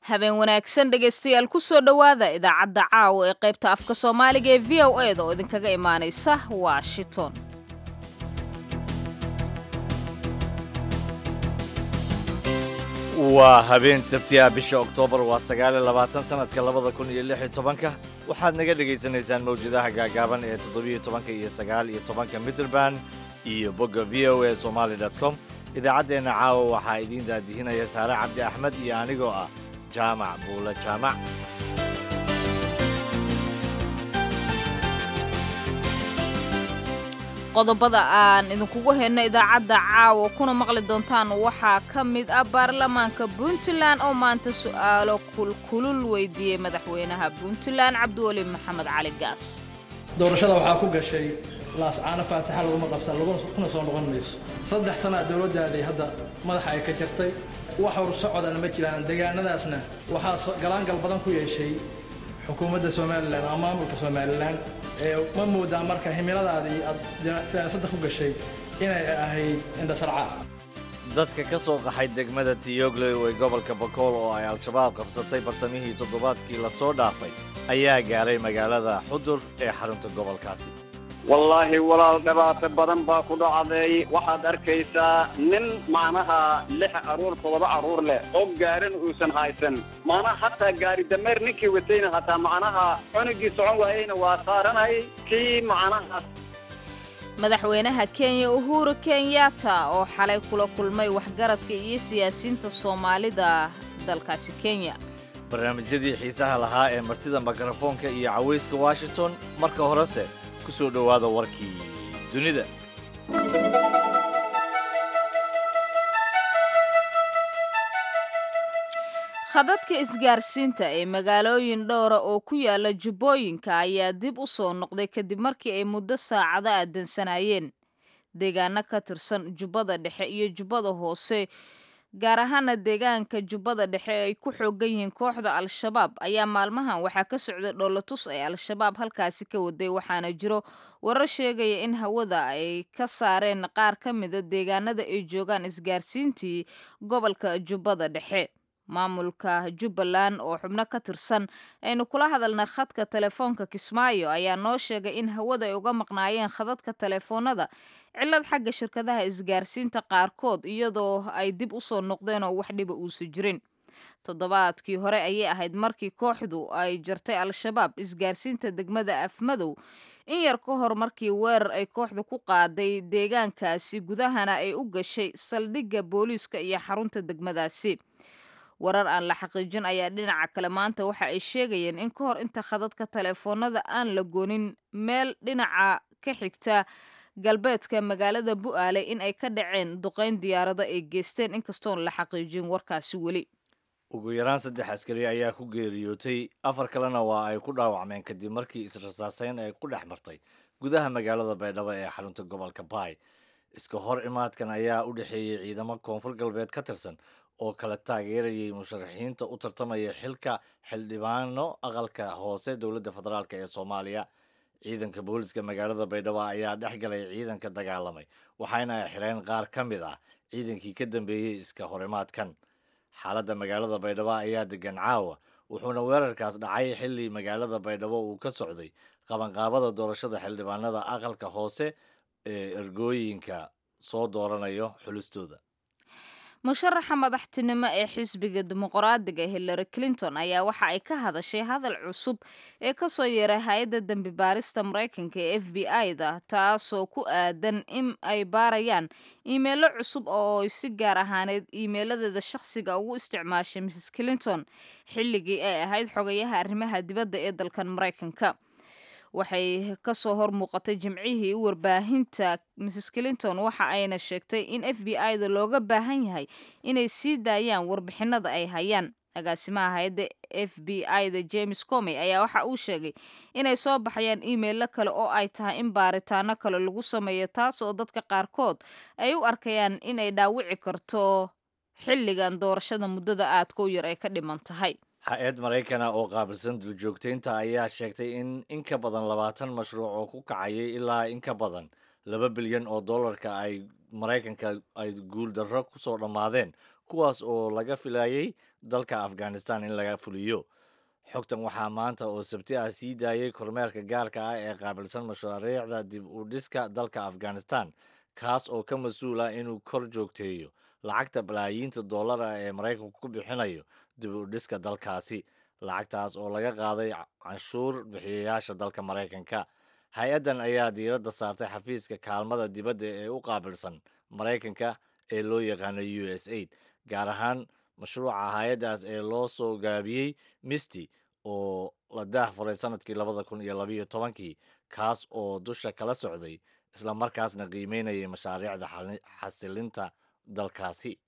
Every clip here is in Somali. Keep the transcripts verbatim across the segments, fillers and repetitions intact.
habeen wanaagsan dhegaystayaal ku soo dhowaada idaacadda caawa ee qaybta afka soomaaliga ee v o e da oo idinkaga imaanaysa washington waa habeen sabtiya bisha oktoobar waa sagaal iyo labaatan sanadka labada kun iyo lix iyo tobanka waxaad naga dhegaysanaysaan mawjadaha gaagaaban ee toddobiyo tobanka iyo sagaal iyo tobanka mitrband iyo bogga v o a somali dot com idaacaddeenna caawa waxaa idiin daadihinaya saare cabdi axmed iyo anigoo ah jaamac buula jaamac qodobada aan idinkugu hayno idaacadda caawa kuna maqli doontaan waxaa ka mid ah baarlamaanka puntland oo maanta su'aalo kulkulul weydiiyey madaxweynaha puntland cabdiweli maxamed cali gaas doorashada waxaa ku gashay laascaano faataxa laguma qabsan kuna soo noqon mayso saddex sana dowladdaadii hadda madaxa ay ka jirtay wax hor socodana ma jiraan deegaanadaasna waxaa galaangal badan ku yeeshay xukuumadda somalilan ama maamulka somalilan ee ma moodaa marka himiladaadii aad siyaasadda ku gashay inay ahayd indhasarca dadka ka soo qaxay degmada tiyogley ee gobolka bakool oo ay al-shabaab qabsatay bartamihii toddobaadkii la soo dhaafay ayaa gaaray magaalada xudur ee xarunta gobolkaasi wallaahi walaal dhibaato badan baa ku dhacday waxaad arkaysaa nin macnaha lix carruur toddoba carruur leh oo gaarin uusan haysan macnaha hataa gaari dameer ninkii watayna hataa macnaha cunugii socon waayeyna waa saaranay kii macnaha madaxweynaha kenya uhuru kenyatta oo xalay kula kulmay waxgaradka iyo siyaasiyiinta soomaalida dalkaasi kenya barnaamijyadii xiisaha lahaa ee martida mikrofoonka iyo cawayska washington marka horese kusoo dhowaada warkii dunida khadadka isgaarsiinta ee magaalooyin dhowra oo ku yaala jubbooyinka ayaa dib u soo noqday kadib markii ay muddo saacado aadansanayeen deegaano ka tirsan jubbada dhexe iyo jubbada hoose gaar ahaana deegaanka jubbada dhexe ay ku xoogan yihiin kooxda al-shabaab ayaa maalmahan waxaa ka socday dhoolatus ay al-shabaab halkaasi ka waday waxaana jiro warar sheegaya in hawada ay ka saareen qaar ka mida deegaanada ay joogaan isgaarsiintii gobolka jubbada dhexe maamulka jubbaland oo xubno ka tirsan aynu kula hadalnay khadka telefoonka kismaayo ayaa noo sheegay in hawada ay uga maqnaayeen khadadka telefoonada cillad xagga shirkadaha isgaarsiinta qaarkood iyadoo ay dib u soo noqdeen oo wax dhiba uusa jirin toddobaadkii hore ayay ahayd markii kooxdu ay jartay al-shabaab isgaarsiinta degmada afmadow in yar ka hor markii weerar ay kooxdu ku qaaday deegaankaasi gudahana ay u gashay saldhigga booliiska iyo xarunta degmadaasi warar aan la xaqiijin ayaa dhinaca kale maanta waxa ay sheegayeen in ka hor inta khadadka telefoonada aan la goonin meel dhinaca ka xigta galbeedka magaalada bu'aale in ay ka dhaceen duqayn diyaarado ay geysteen inkastoon la xaqiijin warkaasi weli ugu yaraan saddex askari ayaa ku geeriyootay afar kalena waa ay ku dhaawacmeen kadib markii israsaaseyn ay ku dhex martay gudaha magaalada baydhabo ee xarunta gobolka baay iska hor imaadkan ayaa u dhexeeyey ciidamo koonfur galbeed ka tirsan oo kala taageerayay musharaxiinta u tartamaya xilka xildhibaano aqalka hoose dowladda federaalk ee soomaaliya ciidanka booliska magaalada baydhabo ayaa dhex galay ciidanka dagaalamay waxayna ay xireen qaar ka mid ah ciidankii ka dambeeyey iska horimaadkan xaaladda magaalada baydhabo ayaa degan caawa wuxuuna weerarkaas dhacay xilli magaalada baydhabo uu ka socday qabanqaabada doorashada xildhibaanada aqalka hoose ee ergooyinka soo dooranayo xulistooda musharaxa madaxtinimo ee xisbiga dimuqraadiga hillary clinton ayaa waxa ay ka hadashay hadal cusub ee ka soo yeeray hay-adda dembi baarista maraykanka ee f b i da taasoo ku aadan in ay baarayaan iimeelo cusub oo si gaar ahaaneed iimeeladeeda shakhsiga ugu isticmaashay mrs clinton xilligii ay ahayd xogayaha arrimaha dibadda ee dalkan maraykanka waxay ka soo hor muuqatay jimcihii warbaahinta mrs clinton waxa ayna sheegtay in f b i da looga baahan yahay inay sii daayaan warbixinada ay hayaan agaasimaha hay-adda f b i da james comey ayaa waxa uu sheegay inay soo baxayaan iimeilo kale oo ay tahay in baaritaano kale lagu sameeyo taas oo dadka qaarkood ay u arkayaan inay dhaawici karto xilligan doorashada muddada aadka u yar ay ka dhiman tahay hay-ad maraykana oo qaabilsan duljoogtaynta ayaa sheegtay in in ka badan labaatan mashruuc oo ku kacayay ilaa in ka badan laba bilyan oo dollarka ay maraykanka ay guuldarro ku soo dhammaadeen kuwaas oo laga filayay dalka afghanistan in laga fuliyo. xogtan waxaa maanta oo sabti ah sii daayay kormeerka gaarka ah ee qaabilsan mashaariicda dib u dhiska dalka afghanistan, kaas oo ka mas-uul ah inuu kor joogteeyo lacagta balaayiinta dollar ah ee maraykanku ku bixinayo dib u dhiska dalkaasi, lacagtaas oo laga qaaday canshuur bixiyayaasha dalka maraykanka. hay-addan ayaa diiradda saartay xafiiska kaalmada dibadda ee u qaabilsan maraykanka ee loo yaqaano u s aid, gaar ahaan mashruuca hay-addaas ee loo soo gaabiyey misty oo la daah furay sanadkii labada kun iyo labayo tobankii, kaas oo dusha kala socday isla markaasna qiimeynayay mashaariicda xasilinta dalkaasi.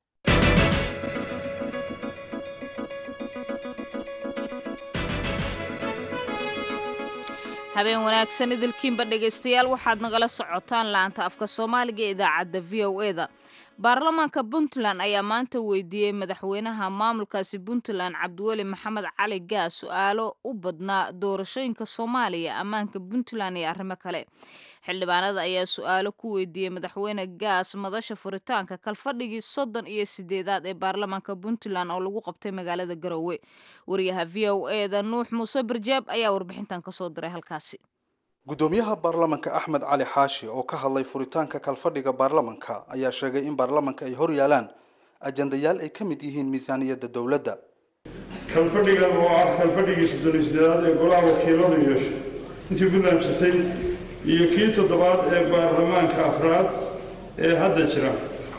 habeen wanaagsan idilkiinba dhegaystayaal, waxaad nagala socotaan laanta afka soomaaliga ee idaacadda v o e da. baarlamaanka puntland ayaa maanta weydiiyey madaxweynaha maamulkaasi puntland cabdiweli maxamed cali gaas su-aalo u badnaa doorashooyinka soomaaliya, ammaanka puntland iyo arrimo kale. xildhibaanada ayaa su-aalo ku weydiiyey madaxweyne gaas madasha furitaanka kalfadhigii soddon iyo sideedaad ee baarlamaanka puntland oo lagu qabtay magaalada garowe. wariyaha v o e da nuux muuse barjaab ayaa warbixintan kasoo diray halkaasi. gudoomiyaha baarlamaanka axmed cali xaashi oo ka hadlay furitaanka kalfadhiga baarlamaanka ayaa sheegay in baarlamaanka ay hor yaalaan ajandayaal ay ka mid yihiin miisaaniyadda dowladda. kalfadhigan oo ah kalfadhigii soddon iyo sideedaad ee golaha wakiiladu yeesho intii puntland jirtay iyo kii toddobaad ee baarlamaanka afraad ee hadda jira,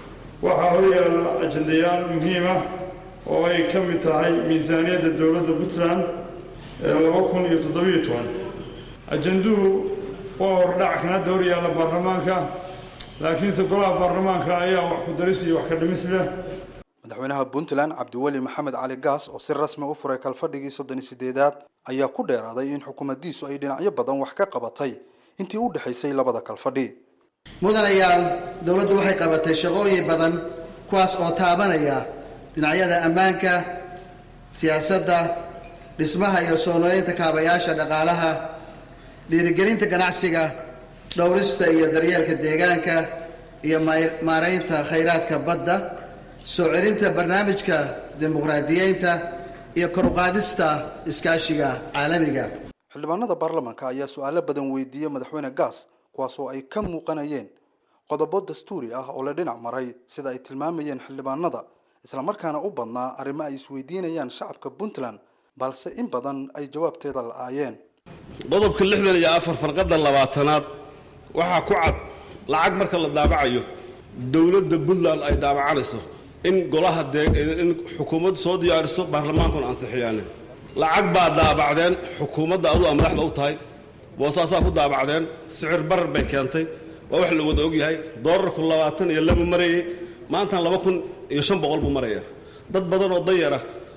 waxaa hor yaalla ajandayaal muhiim ah oo ay ka mid tahay miisaaniyadda dowladda puntland ee laba kun iyo toddobiyo toban. ajanduhu waa hordhac kan hadda hor yaalla baarlamaanka, laakiinse golaha baarlamaanka ayaa wax ku daris iyo wax ka dhimis leh. madaxweynaha puntland cabdiweli maxamed cali gaas oo si rasmi u furay kalfadhigii soddon iyo sideedaad ayaa ku dheeraaday in xukuumaddiisu ay dhinacyo badan wax ka qabatay intii u dhexaysay labada kalfadhi. mudanayaal, dowladdu waxay qabatay shaqooyin badan kuwaas oo taabanaya dhinacyada ammaanka, siyaasadda, dhismaha iyo soo noolaynta kaabayaasha dhaqaalaha, dhiirigelinta ganacsiga, dhowrista iyo daryeelka deegaanka iyo maaraynta khayraadka badda, soo celinta barnaamijka dimuqraadiyeynta iyo kor u qaadista iskaashiga caalamiga. xildhibaanada baarlamaanka ayaa su-aalo badan weydiiyey madaxweyne gaas, kuwaasoo ay ka muuqanayeen qodobo dastuuri ah oo la dhinac maray sida ay tilmaamayeen xildhibaanada, islamarkaana u badnaa arrimo ay isweydiinayaan shacabka puntland, balse in badan ay jawaabteeda la-aayeen. qodobka lixdan iyo afar farqadda labaatanaad waxaa ku cad lacag marka la daabacayo dowladda puntland ay daabacanayso in golaha in xukuumaddu soo diyaariso baarlamaankuna ansixiyaan. lacag baa daabacdeen xukuumadda adu a madaxda u tahay, boosaasaa ku daabacdeen, sicir barar bay keentay, waa wax la wada ogyahay. doolarku labaatan iyo laba marayay, maantan laba kun iyo shan boqol buu maraya. dad badan oo danyara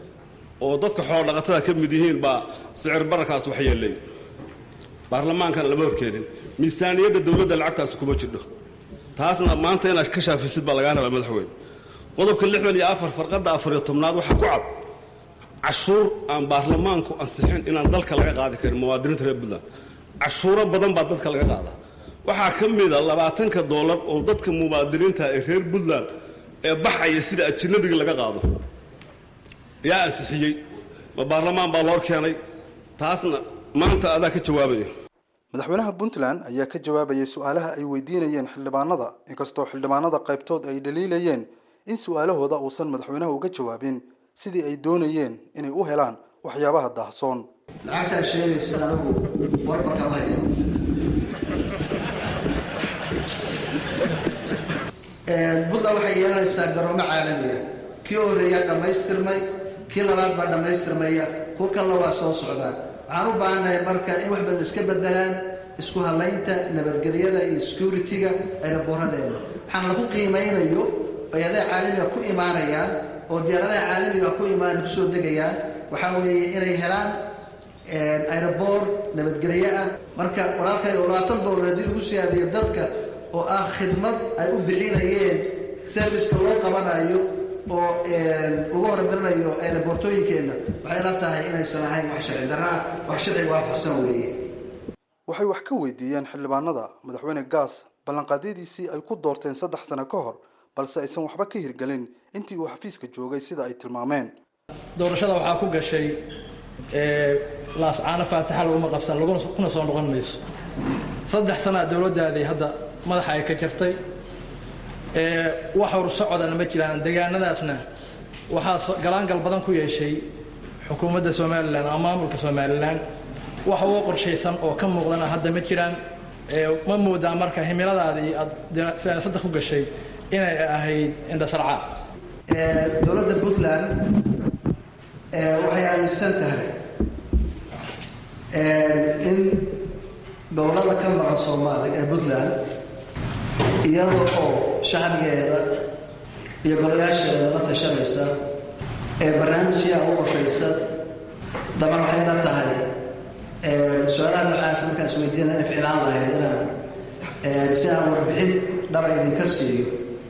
oo dadka xoolo dhaqatada ka mid yihiin baa sicir bararkaas wax yeelay. baarlamaankana lama horkeenin, miisaaniyadda dowladda lacagtaas kuma jidho. taasna maanta inaad ka shaafisid baa lagaa rabaa madaxweyne. qodobka lixdan iyo afar farqadda afar iyo tobnaad waxaa ku cad cashuur aan baarlamaanku ansixin inaan dalka laga qaadi karin muwaadiniinta reer puntland. cashuuro badan baa dadka laga qaadaa. waxaa ka mid a labaatanka doolar oo dadka muwaadiniinta ee reer puntland ee baxaya sida ajnabiga laga qaado. yaa ansixiyey? ma baarlamaan baa loo keenay? taasna maanta adaa ka jawaabaya. madaxweynaha puntland ayaa ka jawaabayay su-aalaha ay weydiinayeen xildhibaanada, inkastoo xildhibaanada qaybtood ay dhaliilayeen in su-aalahooda uusan madaxweynaha uga jawaabin sidii ay doonayeen inay u helaan waxyaabaha daahsoon. lacagtaa sheegaysa anigu warba kama hayo. puntland waxay yeelanaysaa garoomo caalamiya. kii horreeyaa dhammaystirmay, kii labaad baa dhammaystirmaya, kuwa kalena waa soo socdaan. waxaan u baahannahay marka in wax badan iska bedelaan isku halaynta nabadgelyada iyo security-ga aeroboorradeena. waxaan lagu qiimaynayo bayadaha caalamiga ku imaanayaan oo diyaaradaha caalamiga ku imaanaya kusoo degayaan waxaa weeye inay helaan aeroboor nabadgelyo ah. marka walaalkay oo labaatan doolar haddii lagu siyaadiyo dadka oo ah khidmad ay u bixinayeen serviceka loo qabanayo oo lagu horumarinayo aeroboortooyinkeenna, waxay la tahay inaysan ahayn wax sharci darro ah, wax sharciga waafaqsan weeye. waxay wax ka weydiiyeen xildhibaanada madaxweyne gaas ballanqaadyadiisii ay ku doorteen saddex sano ka hor balse aysan waxba ka hirgelin intii uu xafiiska joogay sida ay tilmaameen. doorashada waxaa ku gashay laascaana faataxa laguma qabsan laguna soo noqon mayso. saddex sano dowladdaadii hadda madaxa ay ka jirtay wax hor socodana ma jiraan deegaanadaasna waxaa galaangal badan ku yeeshay xukuumadda Soomaaliland ama maamulka Soomaaliland wax ugu qorshaysan oo ka muuqdana hadda ma jiraan. ma moodaa marka himiladaadii aad siyaasadda ku gashay inay ahayd inda sarca dowladda Puntland waxay aaminsan tahay in dowladda ka maqan Soomaaliya ee Puntland iyadoo oo shacbigeeda iyo golayaasheeda la tashanaysa ee barnaamijyada ugu qorshaysa dabcan waxay la tahay su'aalaha noocaas markaan isweydiinay in ficlaan lahayd inaan si aan warbixin dhaba idinka siiyo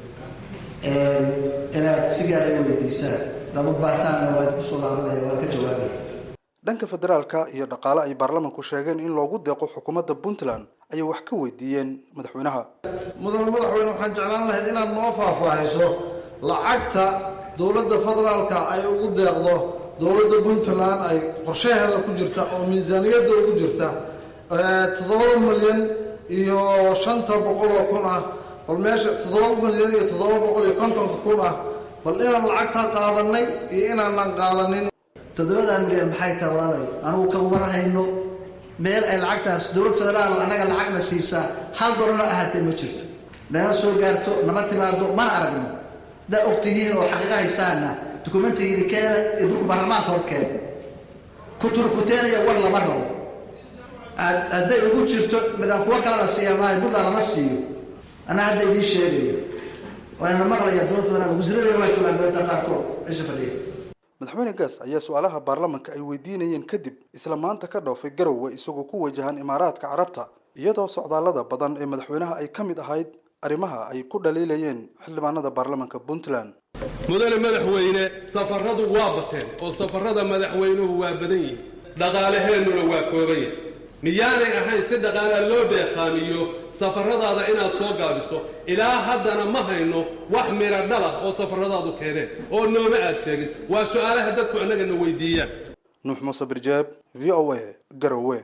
inaad si gaar ah u weydiisaan laba baahtaana waa ku soo laabanaya waa ka jawaabay. dhanka federaalka iyo dhaqaale ay baarlamaanku sheegeen in loogu deeqo xukuumadda Puntland ayay wax ka weydiiyeen madaxweynaha. mudane madaxweyne waxaan jeclaan lahayd inaad noo faahfaahiso lacagta dowladda federaalka ay ugu deeqdo dowladda Puntland ay qorshaheeda ku jirta oo miisaaniyadda ugu jirta toddoba milyan iyo shan boqol oo kun ah bal meesha toddoba milyan iyo toddoba boqol iyo konton kun ah bal inaan lacagta qaadanay iyo inaanan qaadanin. toddobadan milyan maxay tahay walaalay anigu ka warahayno meel ay lacagtaas dowladda federaal anaga lacagna siisaa hal dollar ahaatee ma jirto meena soo gaarto nama timaado mana aragno da ogtihiin oo xaqiiqa haysaana dokumentiga keena idinku baarlamaanka horkeed ku turkuteena war lama rabo hadday ugu jirto midaan kuwa kale la siiyay Puntland lama siiyo ana hadda idin sheegayo waana maqlayaa dowladda federaalka wasiirada waa joogaan dowladda qaarkood isha fadhiya. madaxweyne Gaas ayaa su'aalaha baarlamaanka ay weydiinayeen kadib isla maanta ka dhoofay Garowe isagoo ku wajahan Imaaraadka Carabta iyadoo socdaalada badan ee madaxweynaha ay kamid ahayd arrimaha ay ku dhaliilayeen xildhibaanada baarlamaanka Puntland. mudane madaxweyne safaradu waa bateen oo safarada madaxweynuhu waa badan yihiin dhaqaalaheennuna waa kooban yahay miyaanay ahayn si dhaqaalaha loo beeqaamiyo safaradaada inaad soo gaabiso ilaa haddana ma hayno wax mira dhala oo safaradaadu keeneen oo nooma aad sheegin waa su'aalaha dadku annagana weydiiyaan. nuux muuse birjaab v o a Garowe.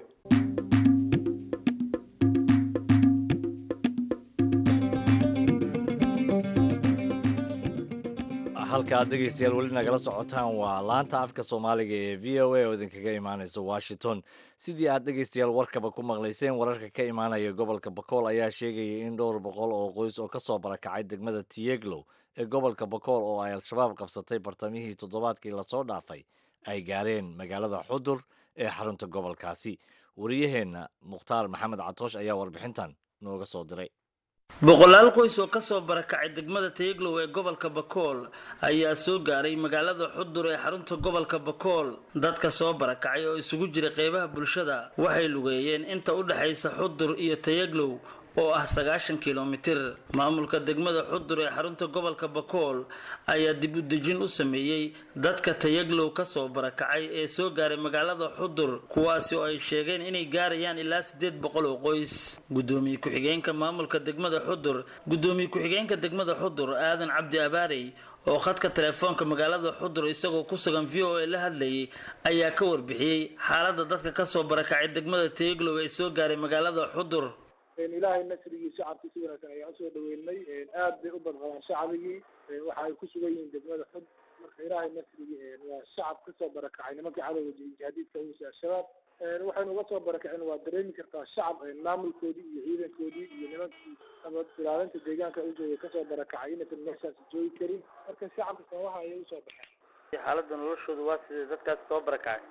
halka aad dhegeystayaal weli nagala socotaan waa laanta afka Soomaaliga ee V O A oo idinkaga imaanaysa Washington. sidii aad dhegeystayaal warkaba ku maqlayseen wararka ka imaanaya gobolka Bakool ayaa sheegaya in dhowr boqol oo qoys oo ka soo barakacay degmada Tiyeglow ee gobolka Bakool oo ay al-shabaab qabsatay bartamihii toddobaadkii la soo dhaafay ay gaareen magaalada Xudur ee xarunta gobolkaasi. wariyaheena Mukhtaar Maxamed Catoosh ayaa warbixintan nooga soo diray. boqolaal qoys oo ka soo barakacay degmada Tiyeglow ee gobolka Bakool ayaa soo gaaray magaalada Xudur ee xarunta gobolka Bakool. dadka soo barakacay oo isugu jira qaybaha bulshada waxay lugeeyeen inta u dhaxaysa Xudur iyo Tiyeglow oo ah sagaashan kiiloomitir. maamulka degmada Xudur ee xarunta gobolka Bakool ayaa dib u dejin u sameeyay dadka Tiyeglow ka soo barakacay ee soo gaaray magaalada Xudur kuwaasi oo ay sheegeen inay gaarayaan ilaa sideed boqol oo qoys. gudoomiye ku-xigeenka maamulka degmada Xudur gudoomiye ku-xigeenka degmada Xudur Aadan Cabdi Abaarey oo khadka telefoonka magaalada Xudur isagoo ku sugan V O A la hadlayay ayaa ka warbixiyay xaaladda dadka ka soo barakacay degmada Tiyeglow ee soo gaaray magaalada Xudur. ilaahay nasrigii shacabkii si wanaagsan ayaan soo dhaweynay aad bay u badqabaan shacabigii waxa ay ku sugan yihiin degmada Xud marka ilaahay nasrigii waa shacab ka soo barakacay nimankii cadowga jihaadiidka u soo shabaab waxaynu uga soo barakaceen waa dareemi kartaa shacab maamulkoodii iyo ciidankoodii iyo nimankii ama ilaalinta deegaanka u joogay ka soo barakacay inaysan meeshaas joogi karin marka shacabka sababaha ayay usoo baxeen. xaaladda noloshooda waa sidee dadkaas soo barakacay?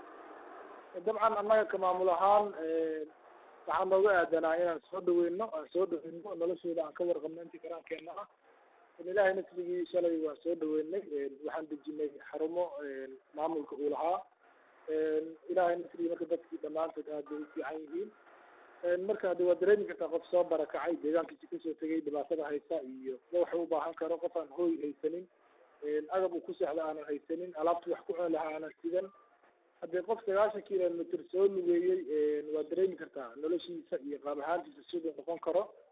dabcan annaga ka maamul ahaan waxaan nooga aadanaa inaan soo dhaweyno aan soo dhaweyno noloshooda aan ka warqabno intii karaankeena ah. ilaahay nasrigii shalay waa soo dhaweynay waxaan dejinay xarumo maamulka uu lahaa ilaahay nasrigii marka dadkii dhammaantood aad bay u fiican yihiin marka hadda waa dareemi kartaa qof soo barakacay deegaankiisi kasoo tegay dhibaatada haysa iyo waxa u baahan karo qof aan hooy haysanin agab uu ku seexda aanan haysanin alaabta wax ku cun lahaa aanan sidan haddii qof sagaashan kilomitr soo lugeeyey waa dareemi kartaa noloshiisa iyo qaab ahaantiisa siduu noqon karo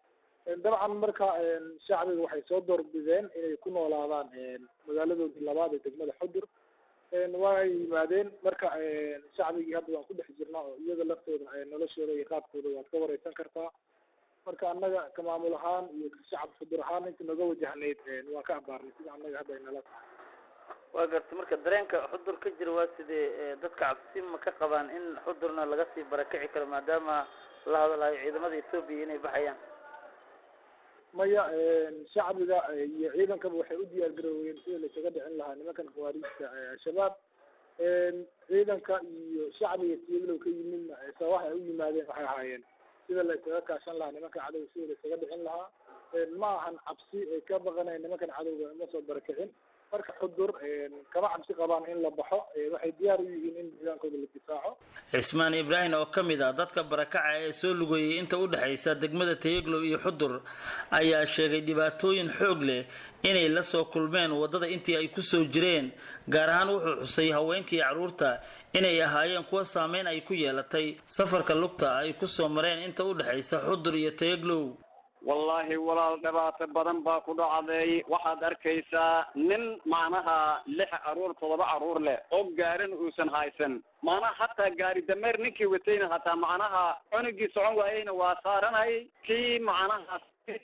dabcan marka shacbiga waxay soo doorbideen inay ku noolaadaan magaaladoodii labaad ee degmada xudur waa ay yimaadeen marka shacbigii hadda waan ku dhex jirnaa oo iyaga laftooda noloshooda iyo qaabkooda waad ka wareysan kartaa marka annaga ka maamul ahaan iyo shacab xudur ahaan inta naga wajahnayd waan ka abaarnay sida annaga hadda ay nala tahay waa garta marka dareenka xudur ka jira waa sidee dadka cabsi ma ka qabaan in xudurna laga sii barakici karo maadaama la hadlayo ciidamada Ethiopia inay baxayaan maya shacbiga iyo ciidankaba waxay u diyaar garoobeen sidii la isaga dhicin lahaa nimankan khawaarijta shabaab ciidanka iyo shacbiga tiiglow ka yimidna sawax ay u yimaadeen waxay ahaayeen sida la isaga kaashan lahaa nimankan cadowga sidii la isaga dhicin lahaa ma ahan cabsi ay ka baqanayn nimankan cadowga ma soo barakicin marka xudur kama cabsi qabaan in la baxo waxay diyaar u yihiin in deegaankooda la difaaco Cismaan Ibrahim oo kamid ah dadka barakaca ee soo lugayay inta u dhaxaysa degmada Tayaglo iyo Xudur ayaa sheegay dhibaatooyin xoog leh inay la soo kulmeen wadada intii ay ku soo jireen gaar ahaan wuxuu xusay haweenkii caruurta inay ahaayeen kuwa saameyn ay ku yeelatay safarka lugta ay ku soo mareen inta u dhaxaysa Xudur iyo Tayaglo wallaahi walaal dhibaato badan baa ku dhacday waxaad arkaysaa nin macnaha lix caruur todoba caruur leh oo gaarin uusan haysan macnaha hataa gaari dameer ninkii watayna hataa macnaha cunugii socon waayeyna waa saaranay kii macnaha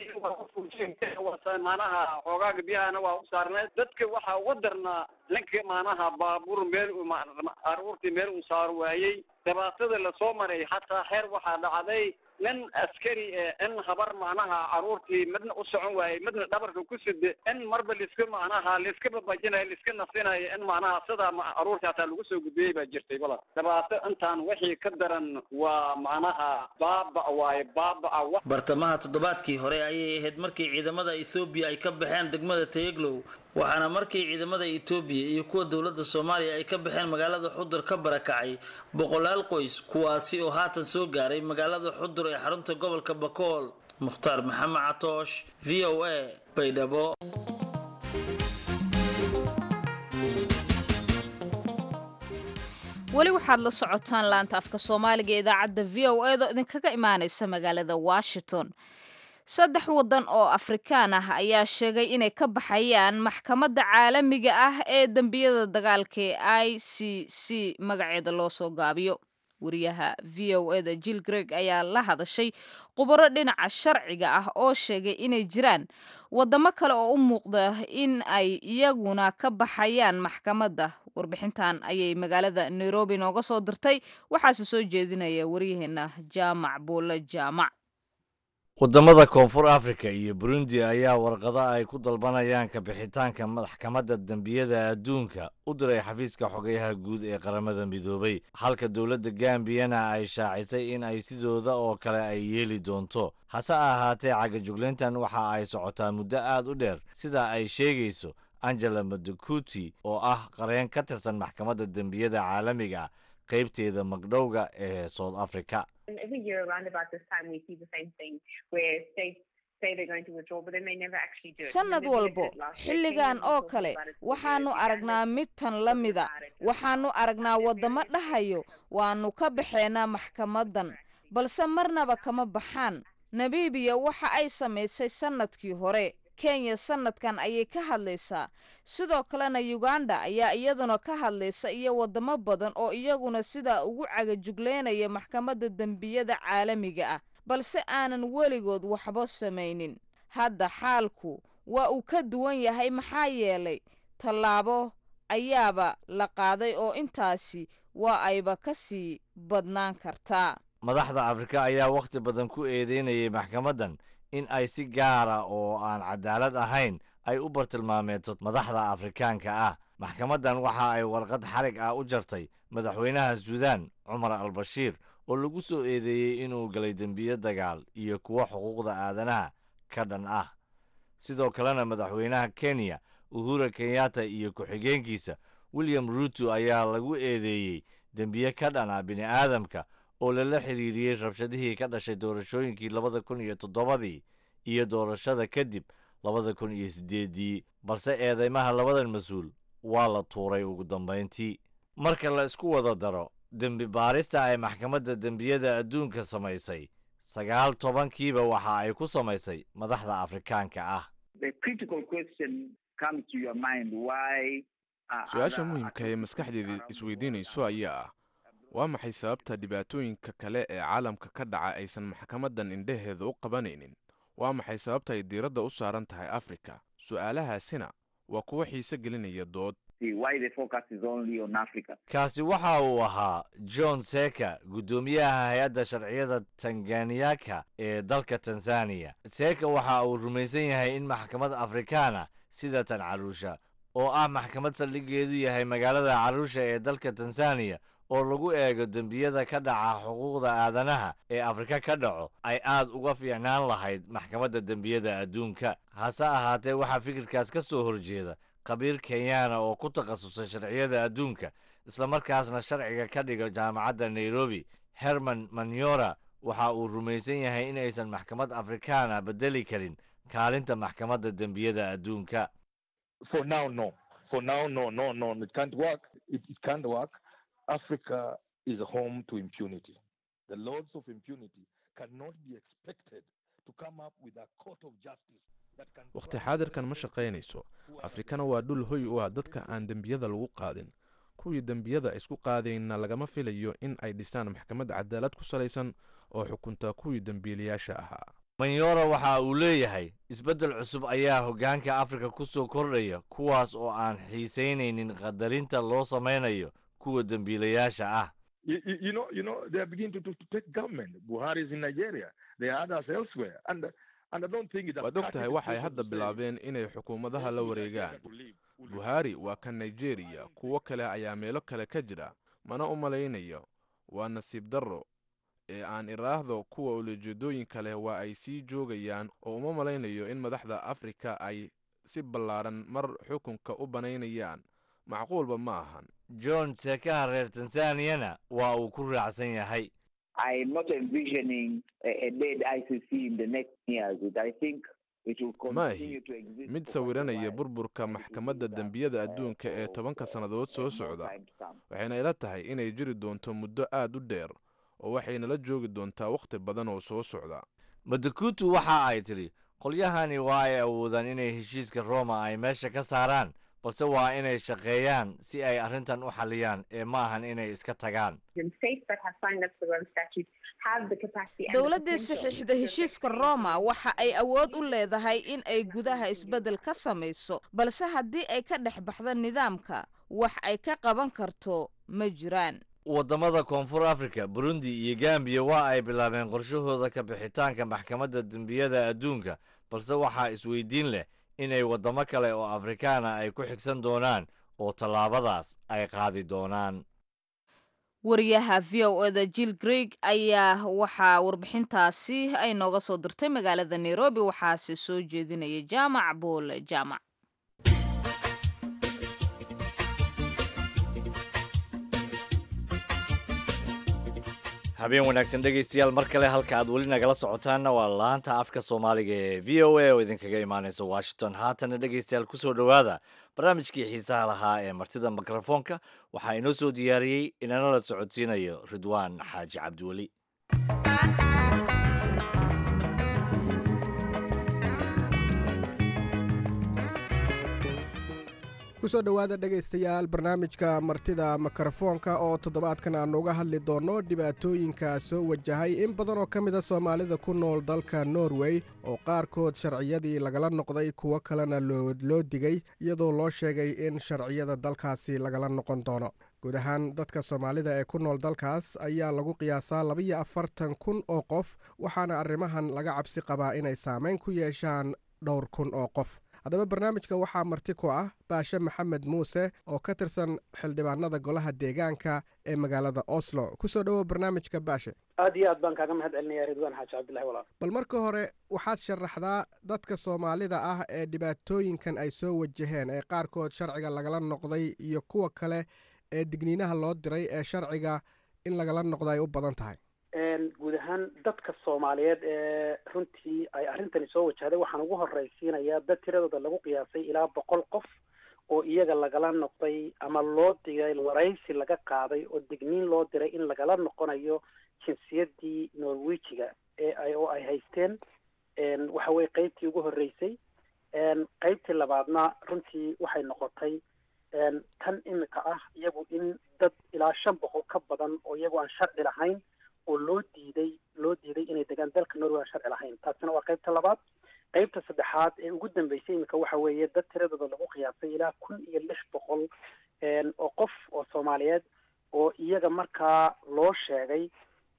macnaha xoogaaga biyahana waa u saarnay dadka waxaa uga darnaa ninka macnaha baabuur meel caruurtii meel uu saar waayey dhibaatada lasoo maray hataa xeer waxaa dhacday nin askari in habar macnaha caruurtii midna u socon waayey midna dhabarka ku sida in marba liska macnaha liska babajinayo liska nasinayo in macnaha sida caruurtii hataa lagu soo gudbiyey baa jirtay bala dhibaato intaan wixii ka daran waa macnaha baaba waaye baaba bartamaha toddobaadkii hore ayay ahayd markii ciidamada Ethiopia ay ka baxeen degmada Tayaglo waxaana markii ciidamada Ethiopia iyo kuwa dawladda Soomaaliya ay ka baxeen magaalada Xudur ka barakacay boqolaal qoys kuwaasi oo haatan soo gaaray magaalada Xudur ee xarunta gobolka Bakool Mukhtaar Maxamed Catoosh V O A Baydhabo weli waxaad la socotaan laanta afka Soomaaliga ee idaacadda V O A oo idinkaga imaanaysa magaalada Washington saddex wadan oo Afrikaan ah ayaa sheegay inay ka baxayaan maxkamadda caalamiga ah ee dambiyada dagaalka ee I C C magaceeda loo soo gaabiyo wariyaha V O A da Jill Greg ayaa la hadashay khubaro dhinaca sharciga ah oo sheegay inay jiraan wadamo kale oo u muuqda in ay iyaguna ka baxayaan maxkamadda warbixintan ayay magaalada Nairobi nooga soo dirtay waxaase soo jeedinaya wariyaheena Jaamac Buule Jaamac wadamada koonfur Afrika iyo Burundi ayaa warqado ay ku dalbanayaan ka bixitaanka maxkamadda dambiyada adduunka u diray xafiiska xogayaha guud ee qaramada midoobay halka dawladda Gambiyana ay shaacisay in ay sidooda oo kale ay yeeli doonto hase ahaatee cagajugleyntan waxa ay socotaa muddo aad u dheer sida ay sheegayso Angela Madukuti oo ah qareen ka tirsan maxkamadda dambiyada caalamiga qaybteeda magdhowga ee South Africa every year around about this time we see the same thing where states say they're going to withdraw but they may never actually do it. sanad walbo xilligan oo kale waxaanu aragnaa mid tan la mida waxaanu aragnaa wadamo dhahayo waanu ka baxeenaa maxkamadan balse marnaba kama baxaan Namibia waxa ay sameysay sanadkii hore Kenya sanadkan ayay ka hadlaysaa sidoo kalena Uganda ayaa iyaduna ka hadlaysa iyo wadamo badan oo iyaguna sida ugu cagajugleynaya maxkamadda dambiyada caalamiga ah balse aanan weligood waxba sameeynin hadda xaalku waa uu ka duwan yahay maxaa yeelay talaabo ayaaba la qaaday oo intaasi waa ayba ka sii badnaan kartaa madaxda Afrika ayaa waqti badan ku eedeynayay maxkamadan in ay si gaar ah oo aan cadaalad ahayn ay u bartilmaameedso madaxda Afrikaanka ah maxkamadan waxa ay warqad xarig ah u jartay madaxweynaha Suudaan Umar al-Bashir oo lagu soo eedeeyay inuu galay dambiyo dagaal iyo kuwa xuquuqda aadanaha ka dhan ah sidoo kalena madaxweynaha Kenya Uhuru Kenyatta iyo ku-xigeenkiisa William Ruto ayaa lagu eedeeyay dambiyo ka dhan ah bini'aadamka oo la xiriiriyay rabshadihii ka dhashay doorashooyinkii labada kun iyo toddobadii iyo doorashada kadib labada kun iyo sideedii balse eedeymaha labadan mas'uul waa la tuuray ugu dambeyntii marka la isku wada daro dambi baarista ay maxkamadda dambiyada adduunka samaysay sagaal tobankiiba waxa ay ku samaysay madaxda Afrikaanka ah. su-aasha muhiimka ee maskaxdeeda isweydiinayso ayaa ah waa maxay sababta dhibaatooyinka kale ee caalamka ka dhaca aysan maxkamadan indhaheeda u qabanaynin? waa maxay sababta ay diiradda u saaran tahay Afrika? su-aalahaasina waa kuwa xiise gelinaya dood. kaasi waxa uu ahaa John Seka, guddoomiyaha hay-adda sharciyada Tanganyika ee dalka Tanzania. Seka waxa uu rumaysan yahay in maxkamad Afrikaana sida tan Arusha, oo ah maxkamad saldhigeedu yahay magaalada Arusha ee dalka Tanzania, oo lagu eego dembiyada ka dhaca xuquuqda aadanaha ee Afrika ka dhaco, ay aad uga fiicnaan lahayd maxkamadda dembiyada adduunka. hase ahaatee waxaa fikirkaas ka soo horjeeda khabiir Kenyaana oo ku takhasusay sharciyada adduunka isla markaasna sharciga ka dhiga jaamacadda Nairobi. Herman Manyora waxa uu rumaysan yahay in aysan maxkamad Afrikaana bedeli karin kaalinta maxkamadda dembiyada adduunka. For now, no. For now, no, no, no. It can't work. It, it can't work. Africa is a home to impunity. The lords of impunity cannot be expected to come up with a court of justice. waqti xaadirkan ma shaqaynayso. Afrikana waa dhul hoy u ah dadka aan dembiyada lagu qaadin. kuwii dembiyada isku qaadayna lagama filayo in ay dhisaan maxkamad cadaalad ku salaysan oo xukunta kuwii dembiilayaasha ahaa. Manyora waxa uu leeyahay isbeddel cusub ayaa hoggaanka Afrika ku soo kordhaya, kuwaas oo aan xiisaynaynin qadarinta loo samaynayo kuwa dembiilayaasha ah. You, you, you know, you know, they are beginning to, to, to take government. Buhari is in Nigeria. There are others elsewhere. And and I don't think it has waad ogtahay waxay hadda bilaabeen inay xukuumadaha la wareegaan. Buhari waa kan Nigeria, kuwo kale ayaa meelo kale ka jira. Mana u malaynayo waa nasiib darro ee aan iraahdo kuwa ujeedooyinka leh waa ay sii joogayaan, oo uma malaynayo in madaxda Afrika ay si ballaaran mar xukunka u banaynayaan. macquulba ma ahan. John Seka reer Tanzaniana waa uu ku raacsan yahay. I am not envisioning a, a dead I C C in the next years. I think it will continue to exist. mid sawiranaya burburka maxkamadda dembiyada adduunka ee tobanka sannadood soo socda. waxayna ila tahay inay jiri doonto muddo aad u dheer oo waxayna la joogi doontaa waqti badan oo soo socda. Madukutu waxa ay tiri qolyahani waa ay awoodaan inay heshiiska Roma ay meesha ka saaraan, balse waa inay shaqeeyaan si ay arrintan u xaliyaan ee ma ahan inay iska tagaan. dowladda saxiixda heshiiska Roma waxa ay awood u leedahay in ay gudaha isbeddel ka samayso, balse haddii ay ka dhex baxdo nidaamka wax ay ka qaban karto ma jiraan. wadamada Koonfur Afrika, Burundi iyo Gambia waa ay bilaabeen qorshahooda ka bixitaanka maxkamadda dembiyada adduunka, balse waxaa isweydiin leh inay wadamo kale oo Afrikaana ay ku xigsan doonaan oo tallaabadaas ay qaadi doonaan. wariyaha V O A da Jill Craig ayaa waxaa warbixintaasi ay nooga soo dirtay magaalada Nairobi, waxaase soo jeedinaya Jaamac Boole Jaamac. habeen wanaagsan dhegaystayaal, mar kale halka aad weli nagala socotaanna waa laanta afka Soomaaliga ee V O A oo idinkaga imaanaysa Washington. haatana dhegaystayaal ku soo dhowaada barnaamijkii xiisaha lahaa ee martida mikrofoonka. waxaa inoo soo diyaariyey inana la socodsiinayo Ridwaan Xaaji Cabdiweli. kusoo dhowaada dhegaystayaal barnaamijka martida mikrofoonka oo toddobaadkan aan uga hadli doonno dhibaatooyinka soo wajahay in badan oo ka mida soomaalida ku nool dalka Norway oo qaarkood sharciyadii lagala noqday, kuwo kalena loo digay iyadoo loo sheegay in sharciyada dalkaasi lagala noqon doono. guud ahaan dadka soomaalida ee ku nool dalkaas ayaa lagu qiyaasaa labiyo afartan kun oo qof, waxaana arrimahan laga cabsi qabaa inay saameyn ku yeeshaan dhowr kun oo qof. haddaba barnaamijka waxaa marti ku ah Baashe Maxamed Muuse oo ka tirsan xildhibaanada golaha deegaanka ee magaalada Oslo. kusoo dhawow barnaamijka Baashe. aad iyo aad baan kaaga mahad celinayaa Ridwaan Xaaji Cabdillahi walaal. bal marka hore waxaad sharaxdaa dadka soomaalida ah ee dhibaatooyinkan ay soo wajaheen ee qaarkood sharciga lagala noqday iyo kuwa kale ee digniinaha loo diray ee sharciga in lagala noqdo ay u badan tahay. guud ahaan dadka Soomaaliyeed ee runtii ay arrintani soo wajahday waxaan ugu horreysiinayaa dad tiradooda lagu qiyaasay ilaa boqol qof oo iyaga lagala noqday ama loo digay waraysi laga qaaday oo digniin loo diray in lagala noqonayo jinsiyadii norwejiga ee ay oo ay haysteen waxa weye qaybtii ugu horreysay qaybtii labaadna runtii waxay noqotay tan imika ah iyagu in dad ilaa shan boqol ka badan oo iyagu aan sharci lahayn oo loo diiday loo diiday inay degaan dalka norway aan sharci lahayn. taasina waa qaybta labaad. qaybta saddexaad ee ugu dambeysay imika waxa weeye dad tiradooda lagu qiyaasay ilaa kun iyo lix boqol oo qof oo soomaaliyeed oo iyaga markaa loo sheegay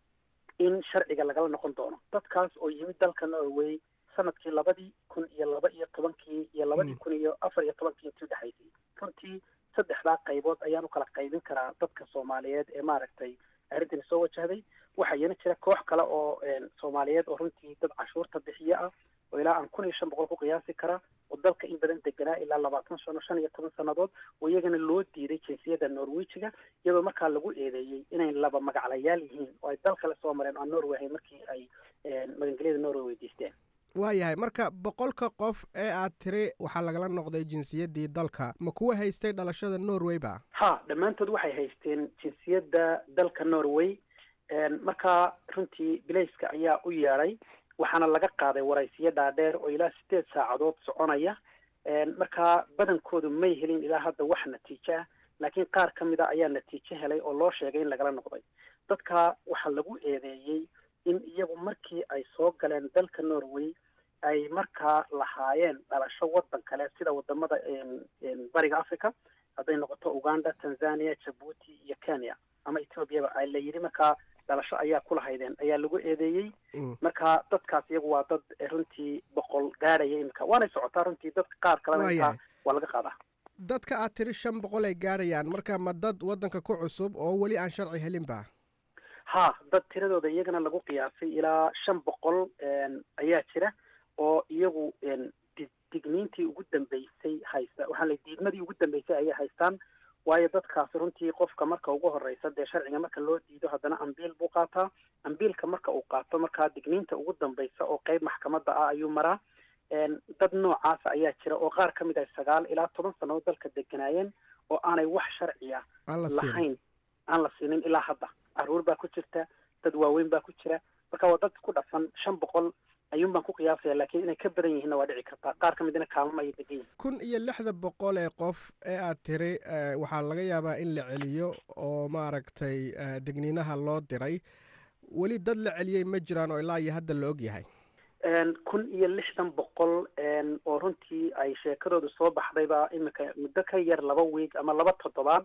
in sharciga lagala noqon doono. dadkaas oo yimid dalka norway sanadkii labadii kun iyo laba iyo tobankii iyo labadii kun iyo afar iyo tobankii intii udhexaysay. runtii saddexdaa qaybood ayaan u kala qaybin karaa dadka soomaaliyeed ee maaragtay arrintani soo wajahday. waxaa iyana jira koox kale oo soomaaliyeed oo runtii dad cashuurta bixiye ah oo ilaa aan kun iyo shan boqol ku qiyaasi kara oo dalka in badan deganaa ilaa labaatan sano shan iyo toban sannadood oo iyagana loo diiday jinsiyadda norwejiga iyadoo markaa lagu eedeeyey inay laba magaclayaal yihiin oo ay dal kale soo mareen oo norway ahay markii ay magangelyada norway weydiisteen. waayahay marka boqolka qof ee aad tiri waxaa lagala noqday jinsiyaddii dalka ma kuwa haystay dhalashada norway ba? ha dhammaantood waxay haysteen jinsiyadda dalka norway. markaa runtii bilayska ayaa u yeedhay waxaana laga qaaday waraysiyo dhaadheer oo ilaa sideed saacadood soconaya. markaa badankoodu may helin ilaa hadda wax natiijo ah laakiin qaar ka mid a ayaa natiijo helay oo loo sheegay in lagala noqday. dadka waxaa lagu eedeeyey in iyagu markii ay soo galeen dalka norway ay markaa lahaayeen dhalasho waddan kale sida wadamada bariga africa hadday noqoto uganda, tanzania, jabuuti iyo kenya ama ethoobiaba ay la yidhi markaa dhalasho ayaa ku lahaydeen ayaa lagu eedeeyey. marka dadkaas iyagu waa dad runtii boqol gaadhaya imika waanay socotaa runtii dadka qaar kalena intaa waa laga qaadaa. dadka aad tiri shan boqol ay gaadhayaan marka ma dad waddanka ku cusub oo weli aan sharci helin ba? ha dad tiradooda iyagana lagu qiyaasay ilaa shan boqol ayaa jira oo iyagu digniintii ugu dambeysay haysta waxaa la diidmadii ugu dambeysay ayay haystaan. waayo dadkaasi runtii qofka marka ugu horeysa dee sharciga marka loo diido haddana ambiil buu qaataa. ambiilka marka uu qaato markaa digniinta ugu dambeysa oo qeyb maxkamadda ah ayuu maraa. dad noocaasa ayaa jira oo qaar ka mid ah sagaal ilaa toban sannadood dalka deganaayeen oo aanay wax sharci ah lahayn aan la siinin ilaa hadda. caruur baa ku jirta, dad waaweyn baa ku jira. marka waa dad ku dhafan shan boqol ayuun baan ku qiyaasaya laakiin inay ka badan yihiinna waa dhici kartaa. qaar ka midna kaalmo ayay degan yihiin. kun iyo lixda boqol ee qof ee aad tiri waxaa laga yaabaa in la celiyo oo maaragtay degniinaha loo diray. weli dad la celiyey ma jiraan oo ilaa iyo hadda la og yahay? kun iyo lixdan boqol oo runtii ay sheekadoodu soo baxdayba imika muddo ka yar laba wiig ama laba toddobaad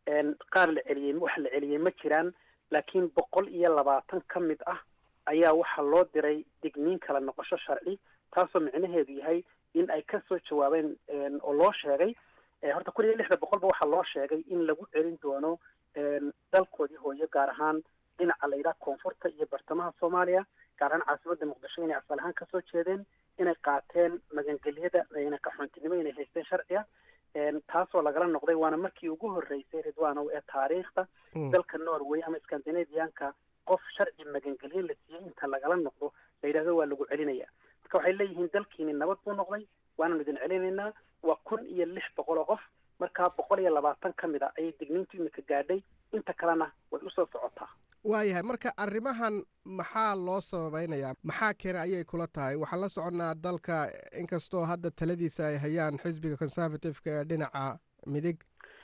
qaar la celiyey wax la celiyey ma jiraan laakiin boqol iyo labaatan ka mid ah ayaa waxaa loo diray digniin kala noqosho sharci taasoo micnaheedu yahay in ay kasoo jawaabeen oo loo sheegay horta kun iyo lixda boqolba waxaa loo sheegay in lagu celin doono dalkoodii hooyo gaar ahaan dhinaca la yidhaha koonfurta iyo bartamaha soomaaliya gaar ahaan caasimadda muqdisho inay asal ahaan kasoo jeedeen inay qaateen magangelyada qaxoontinimo inay haysteen sharciga taasoo lagala noqday waana markii ugu horreysay ridwaanow ee taariikhda dalka norway ama scandinavianka qof sharci magangelye la siiyey inta lagala noqdo la yidhahdo waa lagu celinaya. marka waxay leeyihiin dalkiini nabad buu noqday waananu idin celinaynaa. waa kun iyo lix boqol oo qof markaa boqol iyo labaatan ka mid a ayay digniintu imika gaadhay inta kalena way usoo socotaa. waayahay marka arrimahan maxaa loo sababeynayaa maxaa keena ayay kula tahay? waxaan la soconnaa dalka inkastoo hadda taladiisa ay hayaan xisbiga conservative-ka ee dhinaca midig.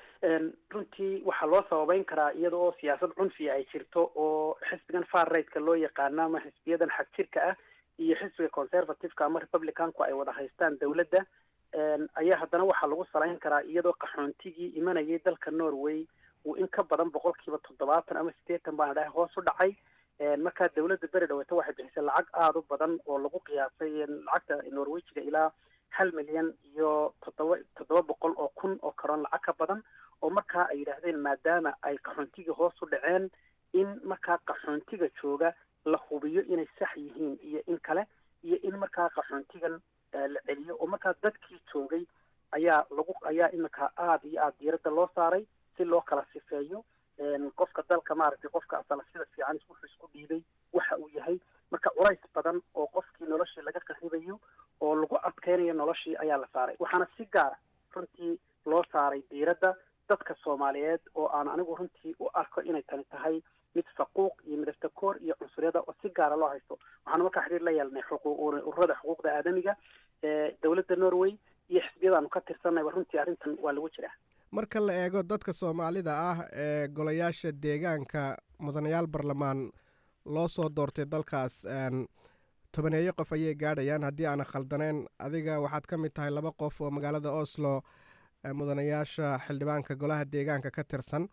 runtii waxaa loo sababeyn karaa iyada oo siyaasad cunfiya ay jirto oo xisbigan far right-ka loo yaqaano ama xisbiyadan xag jirka ah iyo xisbiga conservative-ka ama republicanku ay wada haystaan dowladda ayaa haddana waxaa lagu salayn karaa iyadoo qaxoontigii imanayay dalka norway uu in ka badan boqolkiiba toddobaatan ama siddeetan baan dhahay hoos u dhacay. markaa dowladda beri dhaweeto waxay bixisay lacag aada u badan oo lagu qiyaasay lacagta norwejiga ilaa hal milyan iyo toddoba toddoba boqol oo kun oo karoon lacag ka badan oo markaa ay yidhaahdeen maadaama ay qaxoontigii hoos u dhaceen in markaa qaxoontiga jooga la hubiyo inay sax yihiin iyo in kale iyo in markaa qaxoontigan la celiyo oo markaa dadkii joogay ayaa lagu ayaa iminka aada iyo aada diiradda loo saaray si loo kala sifeeyo qofka dalka maaragtay qofka asala sida fiican wuxuu isku dhiibay waxa uu yahay. marka culays badan oo qofkii noloshii laga qaribayo oo lagu adkeynayo noloshii ayaa la saaray. waxaana si gaara runtii loo saaray diiradda dadka soomaaliyeed oo aan anigu runtii u arko inay tani tahay mid faquuq iyo midafta koor iyo cunsuriyada oo si gaara loo haysto waxaanu markaa xiriir la yeelnay ururada xuquuqda aadamiga ee dowladda norway iyo xisbiyadaanu ka tirsanayba runtii arrintan waa lagu jiraa marka la eego dadka soomaalida ah ee golayaasha deegaanka mudanayaal barlamaan loo soo doortay dalkaas tobaneeyo qof ayay gaadhayaan haddii aana khaldaneen adiga waxaad ka mid tahay laba qof oo magaalada oslo mudanayaasha xildhibaanka golaha deegaanka ka tirsan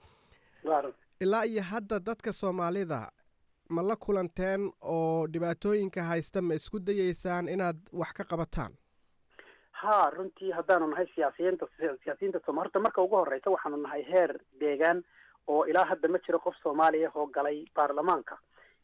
ilaa iyo hadda dadka soomaalida ma la kulanteen oo dhibaatooyinka haysta ma isku dayeysaan inaad wax ka qabataan ha runtii haddaanu nahay siyaasiyiinta siyaasiyiinta sooma horta marka ugu horeysa waxaanu nahay heer deegaan oo ilaa hadda ma jiro qof soomaaliya oo galay baarlamaanka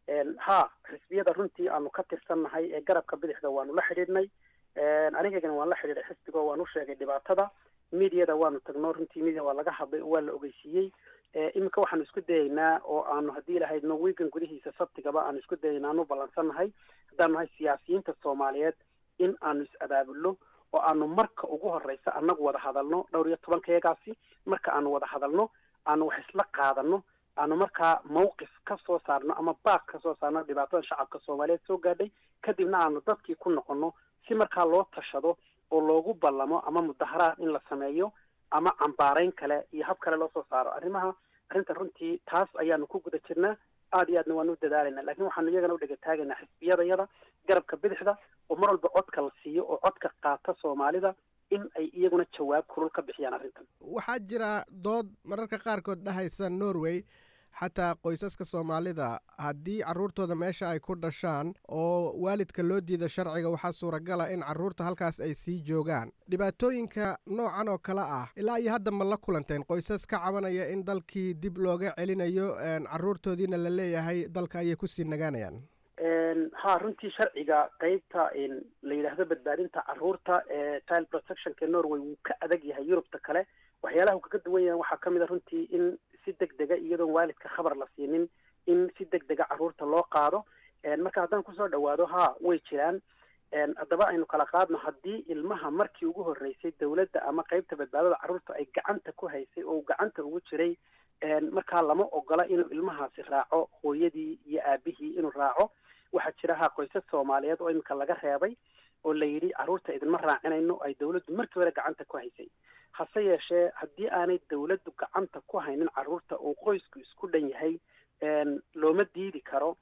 ha xisbiyada runtii aanu ka tirsannahay ee garabka bidixda waanu la xidhiidhnay anigagana waan la xidhiidhay xisbigo waanu sheegay dhibaatada mediada waanu tagno runtii media waa laga hadlay oo waa la ogeysiiyey iminka waxaanu isku dayaynaa oo aanu haddii lahayd norwegan gudihiisa sabtigaba aanu isku dayaynaa aanu ballansannahay haddaanu nahay siyaasiyiinta soomaaliyeed in aanu is-abaabulno oo aanu marka ugu horeysa annagu wada hadalno dhowr iyo tobankayagaasi marka aanu wada hadalno aanu wax isla qaadano aanu markaa mawqif ka soo saarno ama baaq ka soo saarno dhibaatada shacabka soomaaliyeed soo gaadhay kadibna aanu dadkii ku noqono si markaa loo tashado oo loogu ballamo ama mudaharaad in la sameeyo ama cambaarayn kale iyo hab kale loo soo saaro arrimaha arrinta runtii taas ayaanu ku guda jirnaa aada iyo aadna waanu u dadaalayna laakiin waxaanu iyagana u dhegataagaynaa xisbiyadayada garabka bidixda oo mar walba codka la siiyo oo codka qaata soomaalida in ay iyaguna jawaab kulul ka bixiyaan arrintan waxaa jira dood mararka qaarkood dhahaysa norway xataa qoysaska soomaalida haddii carruurtooda meesha ay ku dhashaan oo waalidka loo diida sharciga waxaa suuragala in carruurta halkaas ay sii joogaan dhibaatooyinka noocan oo kale ah ilaa iyo hadda ma la kulanteen qoysas ka cabanaya in dalkii dib looga celinayo carruurtoodiina la leeyahay dalka ayay kusii nagaanayaan ha runtii sharciga qeybta la yidhaahdo badbaadinta carruurta ee child protectionka norway wuu ka adag yahay yurubta kale waxyaalaha uu kaga duwan yahay waxaa ka mid a runtii in si deg dega iyadoon waalidka khabar la siinin in si deg dega carruurta loo qaado marka haddaan kusoo dhawaado ha way jiraan haddaba aynu kala qaadno haddii ilmaha markii ugu horreysay dowladda ama qeybta badbaadada carruurta ay gacanta ku haysay oo gacanta ugu jiray markaa lama ogola inuu ilmahaasi raaco hooyadii iyo aabihii inuu raaco waxaa jira ha qoysas soomaaliyeed oo iminka laga reebay oo la yidhi carruurta idinma raacinayno ay dowladdu markii hore gacanta ku haysay hase yeeshee haddii aanay dowladdu gacanta ku haynin carruurta oo qoysku isku dhan yahay looma diidi karo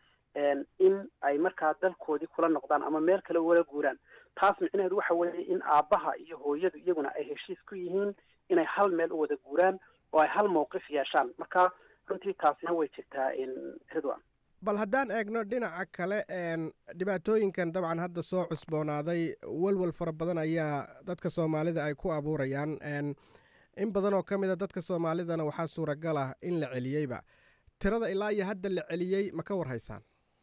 in ay markaa dalkoodii kula noqdaan ama meel kale wala guuraan taas micnaheedu waxa weeye in aabbaha iyo hooyadu iyaguna ay heshiis ku yihiin inay hal meel u wada guuraan oo ay hal mawqif yeeshaan marka runtii taasina way jirtaa ridwan bal haddaan eegno dhinaca kale dhibaatooyinkan dabcan hadda soo cusboonaaday walwal fara badan ayaa dadka soomaalida ay ku abuurayaan in badan oo ka mid a dadka soomaalidana waxaa suuragal ah in la celiyeyba tirada ilaa iyo hadda la celiyey ma ka warhaysaan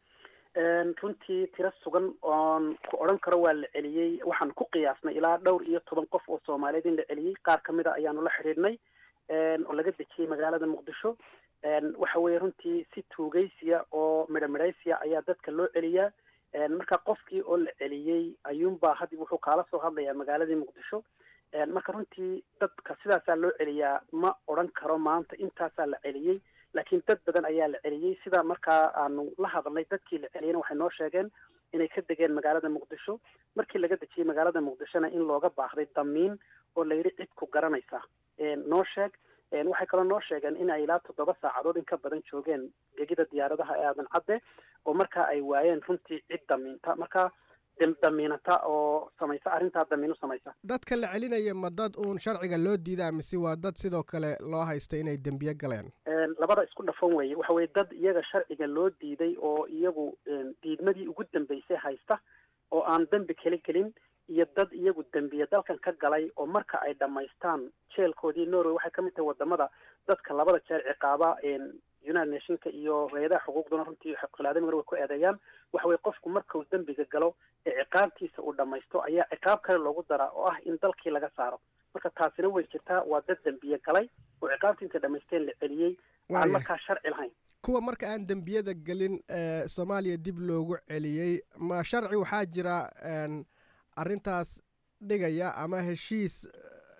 runtii tiro sugan oon ku odhan karo waa la celiyey waxaan ku qiyaasnay ilaa dhowr iyo toban qof oo soomaaliyeed in la celiyey qaar ka mid a ayaanu la xidhiidhnay oo laga dejiyey magaalada muqdisho waxa weeye runtii si tuugaysiya oo midho midhaysiya ayaa dadka loo celiyaa marka qofkii oo la celiyey ayuunbaa haddi wuxuu kaala soo hadlayaa magaaladii muqdisho marka runtii dadka sidaasaa loo celiyaa ma odhan karo maanta intaasaa la celiyey laakiin dad badan ayaa la celiyey sida markaa aanu la hadalnay dadkii la celiyeyna waxay noo sheegeen inay ka degeen magaalada muqdisho markii laga dejiyey magaalada muqdishona in looga baahday damiin oo la yidhi cid ku garanaysa noo sheeg waxay kaloo noo sheegeen in ay ilaa toddoba saacadood in ka badan joogeen gegida diyaaradaha ee aadan cadde oo markaa ay waayeen runtii cid damiinta marka damiinata oo samaysa arrintaa damiin u samaysa dadka la celinaya ma dad uun sharciga loo diidaa mise waa dad sidoo kale loo haysta inay dembiye galeen labada isku dhafan weeye waxa weye dad iyaga sharciga loo diiday oo iyagu diidmadii ugu dambeysay haysta oo aan dembi kala gelin iyo dad iyagu dembiye dalkan ka galay oo marka ay dhammaystaan jeelkoodii norway waxay ka mid tahay wadamada dadka labada jeer ciqaaba united nationka iyo hay-adaha xuquuqduna runtii xaqulaadamir way ku eedeeyaan waxa weye qofku markuu dembiga galo ee ciqaabtiisa uu dhammaysto ayaa ciqaab kale loogu daraa oo ah in dalkii laga saaro marka taasina way jirtaa waa dad dembiye galay oo ciqaabtii intay dhammaysteen la celiyey aan markaa sharci lahayn kuwa marka aan dembiyada gelin soomaaliya dib loogu celiyey ma sharci waxaa jira arrintaas dhigaya ama heshiis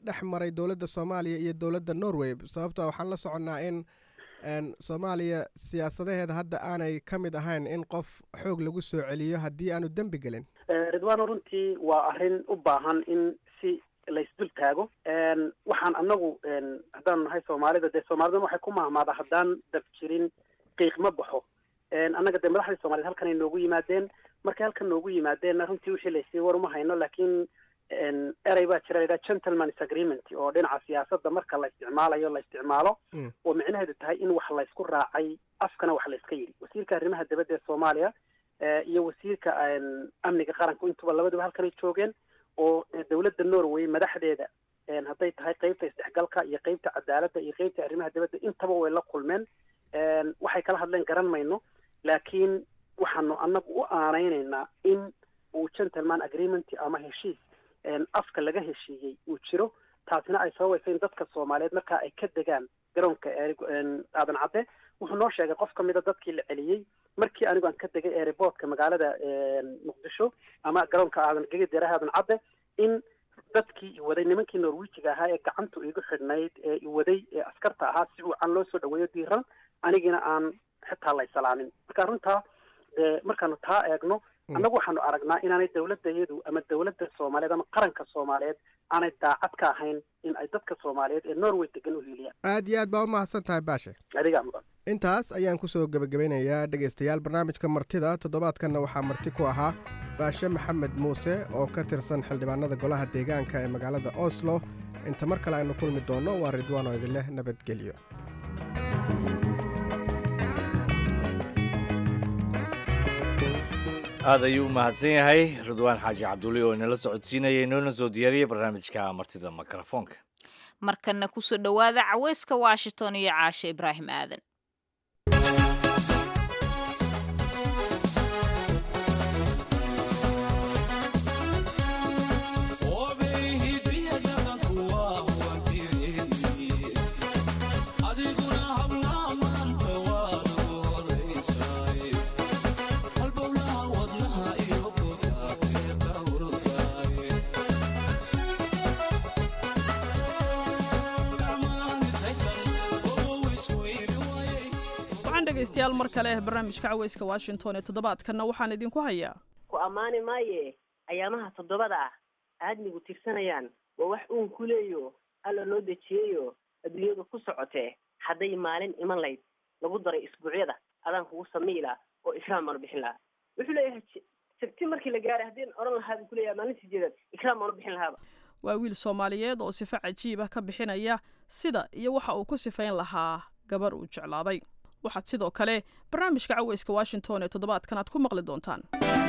dhex maray dowladda soomaaliya iyo dowladda norway sababtoo waxaan la soconnaa in soomaaliya siyaasadaheeda hadda aanay ka mid ahayn in qof xoog lagu soo celiyo haddii aanu dembi gelin. ridwaano runtii waa arrin u baahan in si laysdul taago. waxaan anagu haddaanu nahay soomaalida dee soomaaliduna waxay ku mahmaada haddaan dab jirin qiiq ma baxo. annaga dee madaxdii soomaaliyed halkan ay noogu yimaadeen markay halkan noogu yimaadeenna runtii wixii laysii war uma hayno laakiin erey baa jira laydhaha gentleman's agreement oo dhinaca siyaasadda marka la isticmaalayo la isticmaalo oo micnaheedu tahay in wax laysku raacay afkana wax layska yidhi. wasiirka arrimaha dibadda ee soomaaliya iyo wasiirka amniga qaranku intuba labaduba halkanay joogeen oo dowladda norway madaxdeeda hadday tahay qeybta isdhexgalka iyo qeybta cadaaladda iyo qeybta arrimaha dibadda intaba way la kulmeen. waxay kala hadleen garan mayno laakiin waxaanu annagu u aanaynaynaa in uu gentleman agreement ama heshiis afka laga heshiiyey uu jiro taasina ay sababaysa in dadka soomaaliyeed markaa ay ka degaan garoonka aadan cadde. wuxuu noo sheegay qof ka mida dadkii la celiyey markii anigu aan ka degay airportka magaalada muqdisho ama garoonka aadan gegadeeraha aadan cadde in dadkii iwaday nimankii norwijiga ahaa ee gacantu igu xidhnayd ee iwaday ee askarta ahaa si wacan loo soo dhaweeyo diiran anigina aan xitaa la isalaamin. marka runtaa markaanu taa eegno annagu waxaanu aragnaa inaanay dowladayadu ama dowladda soomaaliyeed ama qaranka soomaaliyeed aanay daacad ka ahayn in ay dadka soomaaliyeed ee norway degan u hiiliyaan. aad iyo aad baa u mahadsan tahay baashe. adigaa mudan. intaas ayaan kusoo gebagabeynayaa dhegaystayaal barnaamijka martida toddobaadkanna waxaa marti ku ahaa baashe maxamed muuse oo ka tirsan xildhibaanada golaha deegaanka ee magaalada oslo. inta mar kale aynu kulmi doonno waa ridwaan oo idin leh nabadgelyo. aad ayuu u mahadsan yahay ridwaan xaaji cabdulle oo inala socodsiinayay inoona soo diyaariyey barnaamijka martida mikrofoonka. markana kusoo dhowaada caweyska washington iyo caashe ibraahim aadan. dhegaystayaal mar kale barnaamijka caweyska washington ee toddobaadkanna waxaan idinku hayaa ku ammaani maaye ayaamaha toddobada ah aadmigu tirsanayaan waa wax uun ku leeyo alla noo dejiyeyo adduunyadu ku socotee hadday maalin iman layd lagu daray isbuucyada adaan kugu samiila oo ikraam aan bixin lahaa. wuxuu leeyahay sabti markii la gaaray haddii oran lahaa buu ku leeyahay maalinta sideedaad ikraam aan bixin lahaaba. waa wiil soomaaliyeed oo sifo cajiib ah ka bixinaya sida iyo waxa uu ku sifayn lahaa gabar uu jeclaaday. waxaad sidoo kale barnaamijka caweyska washington ee toddobaadkan aad ku maqli doontaan.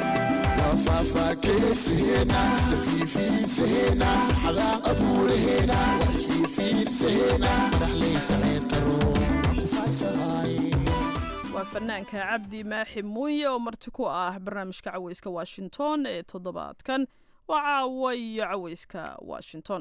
waa fanaanka cabdi maaxi muuye oo marti ku ah barnaamijka caweyska washington ee toddobaadkan. waa caawa iyo caweyska washington.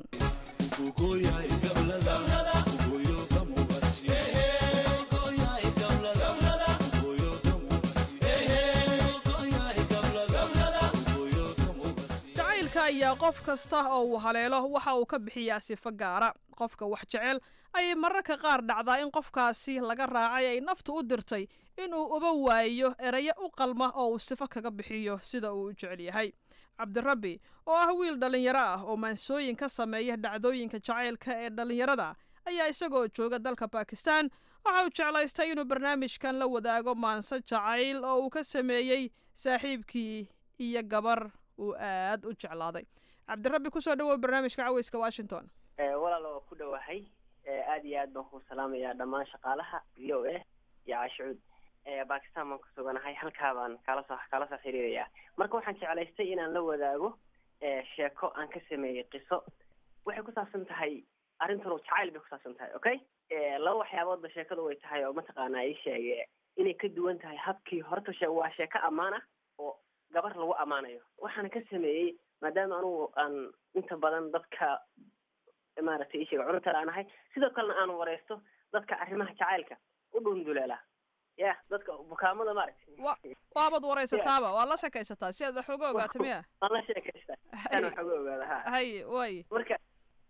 ayaa qof kasta oo uu haleelo waxa uu ka bixiyaa sifo gaara. qofka wax jecel ayay mararka qaar dhacdaa in qofkaasi laga raacay ay naftu u dirtay inuu uba waayo erayo u qalma oo uu sifo kaga bixiyo sida uu u jecel yahay. cabdirabbi oo ah wiil dhallinyaro ah oo maansooyin ka sameeya dhacdooyinka jacaylka ee dhallinyarada ayaa isagoo jooga dalka bakistan waxa uu jeclaystay inuu barnaamijkan la wadaago maanso jacayl oo uu ka sameeyey saaxiibkii iyo gabar uu aad u jeclaaday. cabdirabbi kusoo dhawow barnaamijka caweyska washington. walaal waa ku dhowahay aad iyo aad baan ku salaamayaa dhammaan shaqaalaha v o a iyo caashucuud bakistan baan ku suganahay halkaa baan kala soo kala soo xiriirayaa. marka waxaan jeclaystay inaan la wadaago sheeko aan ka sameeyey qiso waxay ku saabsan tahay arrintanu jacayl bay ku saabsan tahay. okay laba waxyaaboodba sheekadu way tahay oo mataqaanaa ii sheege inay ka duwan tahay habkii horta waa sheeko ammaan ah oo gabar lagu ammaanayo. waxaana ka sameeyey maadaama anugu aan inta badan dadka maaragtay isheega cuntada aan ahay sidoo kalena aan wareysto dadka arrimaha jacaylka u dhunduleela ya dadka bukaamada maaragtay waabad wareysataaba waa la sheekaysataa si aad wax uga ogaato miya waan la sheekaystaa aan wax uga ogaada ha hay way marka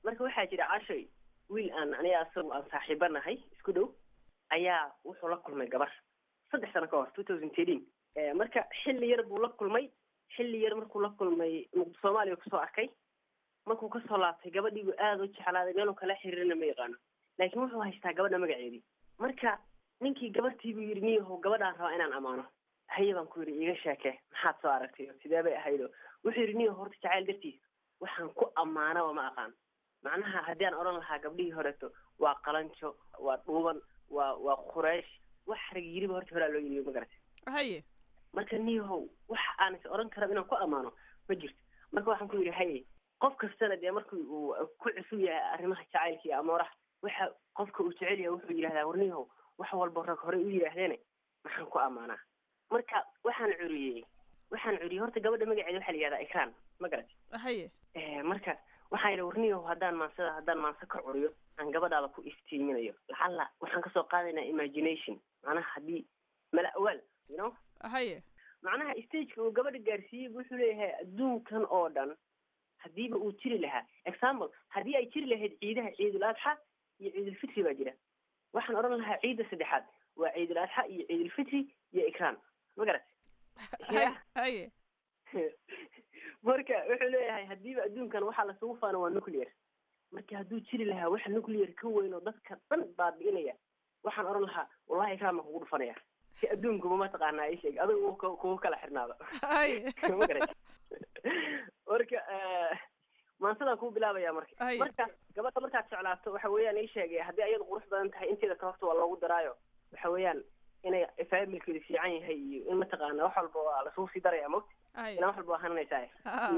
marka waxaa jira cashay wiil aan aniga asagu aan saaxiibanahay isku dhow ayaa wuxuu la kulmay gabar saddex sano ka hor two thousand thirteen marka xilli yar buu la kulmay xilli yar markuu la kulmay Soomaaliya kusoo arkay markuu ka soo laabtay gabadhiigu aad u jeclaaday meel uu kala xiriirina ma yaqaano laakiin wuxuu haystaa gabadha magaceedii marka ninkii gabartii buu yidhi niyahow gabadhaan rabaa inaan amaano haye baan ku yidhi iga sheeke maxaad soo aragtay sidee bay ahaydo wuxuu yidhi niyahow horta jacayl dartiis waxaan ku ammaanaba ma aqaan macnaha haddii aan odhan lahaa gabdhihii horeeto waa qalanjo waa dhuuban waa waa qureesh wax rag yiriba horta horaa loo yidhi ma garatay haye marka niyahow wax aan is odhan kara inaan ku ammaano ma jirto marka waxaan ku yidhi haye qof kastana dee markii uu ku cusub yahay arrimaha jacaylka iyo amooraha waxa qofka uu jecel yahay wuxuu yidhahdaa warniyahow wax walba rag horey u yidhaahdeene maxaan ku ammaanaa marka waxaan curiyey waxaan curiyey horta gabadha magaceeda waxaa la yidhahdaa ikraan ma garatay haye marka waxaan yidhi warniyahow haddaan maansada haddaan maanso ka curiyo aan gabadhaada ku iftiiminayo lacalla waxaan kasoo qaadaynaa imagination macnaha haddii mala awaal you know haye macnaha stageka uu gabadha gaarsiiyey wuxuu leeyahay adduunkan oo dhan haddiiba uu jiri lahaa example haddii ay jiri lahayd ciidaha ciidul adxa iyo ciidulfitri baa jira waxaan odhan lahaa ciidda saddexaad waa ciidul adxa iyo ciidulfitri iyo ikraan ma garatay haye marka wuxuu leeyahay haddiiba adduunkan waxaa lasugu faano waa nuclear marka hadduu jiri lahaa wax nuclear ka weyn oo dadka dhan baabi'inaya waxaan odhan lahaa wallahi ikraan baan kugu dhufanaya si adduunkuba mataqaanaa ii sheeg adigu kugu kala xirnaado ma garatay marka maansadaan kuu bilaabaya marka marka gabadha markaad jeclaato waxa weeyaan ii sheegay haddii ayadu qurux badan tahay inteeda ka horta waa loogu daraayo waxa weeyaan inay faamilkeedu fiican yahay iyo in mataqaana wax walba waa lasugu sii daraya mogta inaa wax walba waa hananaysaa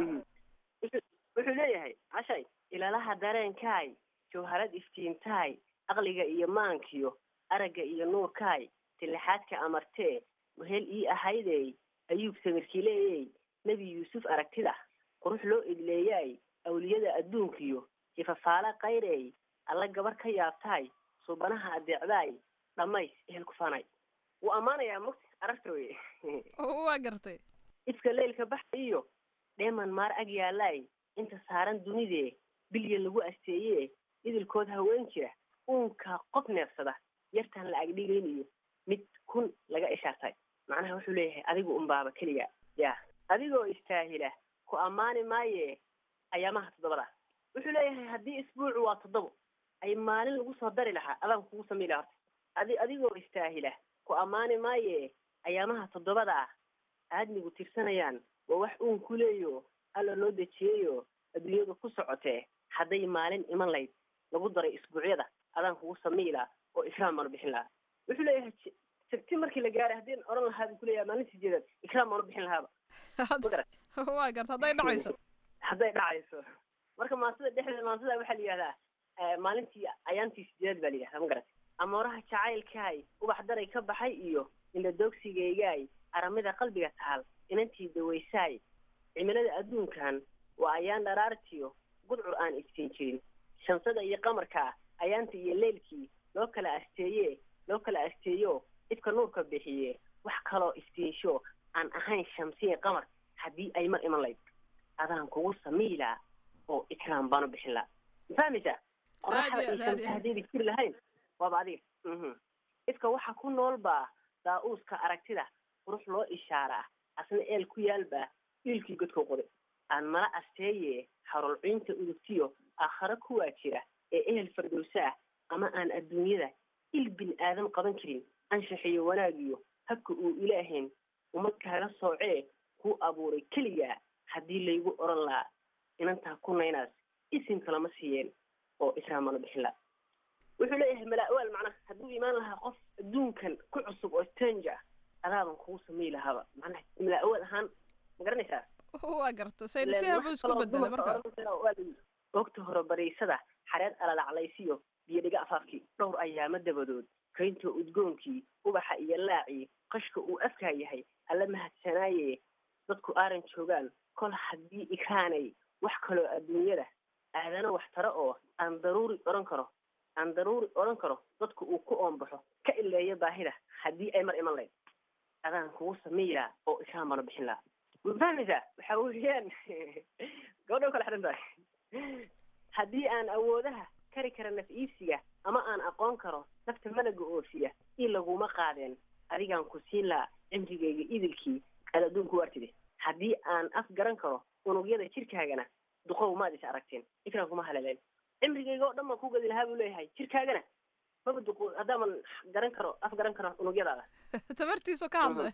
wuxuu leeyahay cashay ilaalaha dareenkaay jawharad iftiintaay aqliga iyo maankiyo aragga iyo nuurkaay tilixaadka amartee wehel ii ahaydey ayuub samirkii leeyey nebi yuusuf aragtida qurux loo idleeyaay awliyada adduunkiyo jifafaala qayrey alla gabar ka yaabtaay suubanaha adeecdaay dhammays ehel ku faanay wuu ammaanayaa mogta aragta weye waa gartay ifka leylka baxa iyo dheeman maar ag yaalaay inta saaran dunidee bilyan lagu asteeyee idilkood haween jira uunka qof neefsada yartaan la agdhigayniyo mid kun laga ishaartay macnaha wuxuu leeyahay adigu unbaaba keliga ya adigoo istaahila ku ammaani maaye ayaamaha toddobada wuxuu leeyahay haddii isbuucu waa toddobo ay maalin lagu soo dari lahaa adaan kugu samay laha horta adi adigoo istaahila ku ammaani maaye ayaamaha toddobada ah aadmigu tirsanayaan waa wax uun ku leeyo alla loo dejiyeyo adduunyadu ku socotee hadday maalin iman layd lagu daray isbuucyada adaan kugu samay laha oo ikraam baanu bixin lahaa wuxuu leeyahay sabti markii la gaaray haddii odhan lahaa buu kuleeyahay maalinta sideedaad ikraam baanu bixin lahaaba waa garta hadday dhacayso hadday dhacayso marka maansada dhexdeeda maansada waxaa la yidhahdaa maalintii ayaantii sideedaad baa la yidhahdaa ma garatay amooraha jacaylkaay ubax daray ka baxay iyo indhadoogsigaygaay aramida qalbiga taal inantii dawaysaay cimilada adduunkan waa ayaan dharaartiyo gudcur aan iftiin jirin shamsada iyo qamarka ayaanta iyo leylkii loo kala asteeye loo kala asteeyo ifka nuurka bixiye wax kaloo iftiinsho aan ahayn shamsiya qamar haddii ay mar iman layd adaan kugu samiilaa oo ikraam baanu bixin laha mafahmaysaa qoraxda iyo shamsa haddayda jiri lahayn waaba adiga ifka waxa ku nool baa daa-uuska aragtida qurux loo ishaaraa asna eel ku yaalbaa iilkii godkoo qoday aan mala asteeye xarolciinta udugtiyo aakhare kuwaa jira ee ehel fardowsa ah ama aan adduunyada il bin aadam qaban karin anshaxiyo wanaagiyo habka uu ilaahayn uma kaaga soocee kuu abuuray keligaa haddii laygu odhan lahaa inantaa ku naynaas isimka lama siiyeen oo ikraamana bixin laha wuxuu leeyahay malaa-waal macnaha hadduu imaan lahaa qof adduunkan ku cusub oo strange ah adaaban kugu samay lahaaba macnaha malaa-awaal ahaan ma garanaysaa waa garta saynisyahabu isku bedelay marka ogta hore bariisada xareed alalaclaysiyo biyo dhiga afaafkii dhowr ayaamo dabadood kaynta udgoonkii ubaxa iyo laacii qashka uu afkaa yahay alla mahadsanaaye dadku aaran joogaan kol haddii ikraanay wax kaloo adduunyada aadana wax taro oo aan daruuri odhan karo aan daruuri odhan karo dadku uu ku oonbaxo ka ileeyo baahida haddii ay mar iman layd adaan kugu samiyaa oo ikraam baanu bixin lahaa ma fahmaysaa waxa weeyaan gabadha kala xidhan tahay haddii aan awoodaha kari kara naf iibsiga ama aan aqoon karo nafta malaga oofiya ii laguma qaadeen adigaan ku siin lahaa cimrigayga idilkii aad adduunku waartide haddii aan af garan karo unugyada jirkaagana duqow maad is aragteen ikraan kuma haleeleen cimrigayga oo dhan baan ku gadi lahaa buu leeyahay jirkaagana maba duqo haddaaman garan karo af garan karo unugyadaada tabartiisu ka hadlay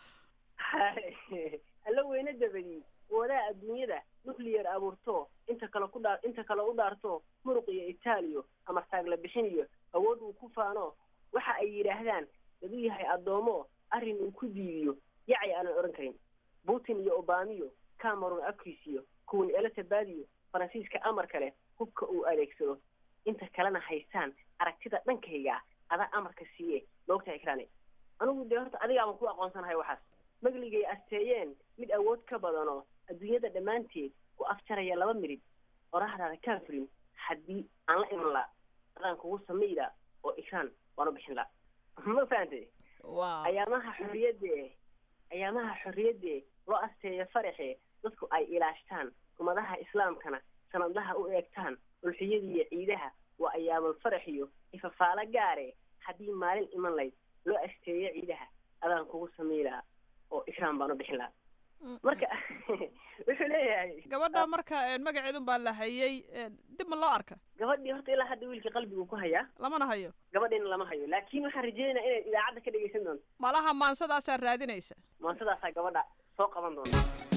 alla weyne dabadii wadaa adduunyada nuclear abuurto inta kale ku dhaa inta kale u dhaarto muruq iyo itaaliyo ama taagla bixin iyo awood uu ku faano waxa ay yidhaahdaan daduu yahay addoomo arrin uu ku diidiyo yacay aanan odhan karin putin iyo obamiyo cameron akisiyo kuwan elizabadiyo faransiiska amar kale hubka uu adeegsado inta kalena haystaan aragtida dhankayga adaa amarka siiye loogta ikraane anigu dee horta adigaaban ku aqoonsanahay waxaas magligay asteeyeen mid awood ka badano adduunyada dhammaanteed ku afjaraya laba mirid qorahdaada kaan furin haddii aan la iman laa adaan kugu samayda oo ikraan waan u bixin laa ma fahantay ayaamaha xorriyadde ayaamaha xorriyadde loo asteeyo faraxe dadku ay ilaashtaan ummadaha islaamkana sanadaha u eegtaan ulxiyadiiyo ciidaha waa ayaamal faraxiyo ifafaalo gaare haddii maalin iman layd loo asteeyo ciidaha adaan kugu samaydaa oo ikraan baan u bixin lahaa marka wuxuu leeyahay gabadha marka magaceedun baa la hayay dib ma loo arka gabadhii horta ilaa hadda wiilka qalbigu ku hayaa lamana hayo gabadhiina lama hayo laakiin waxaan rajeynayaa inay idaacadda ka dhegaysan doonto malaha maansadaasaa raadinaysa maansadaasaa gabadha soo qaban doonta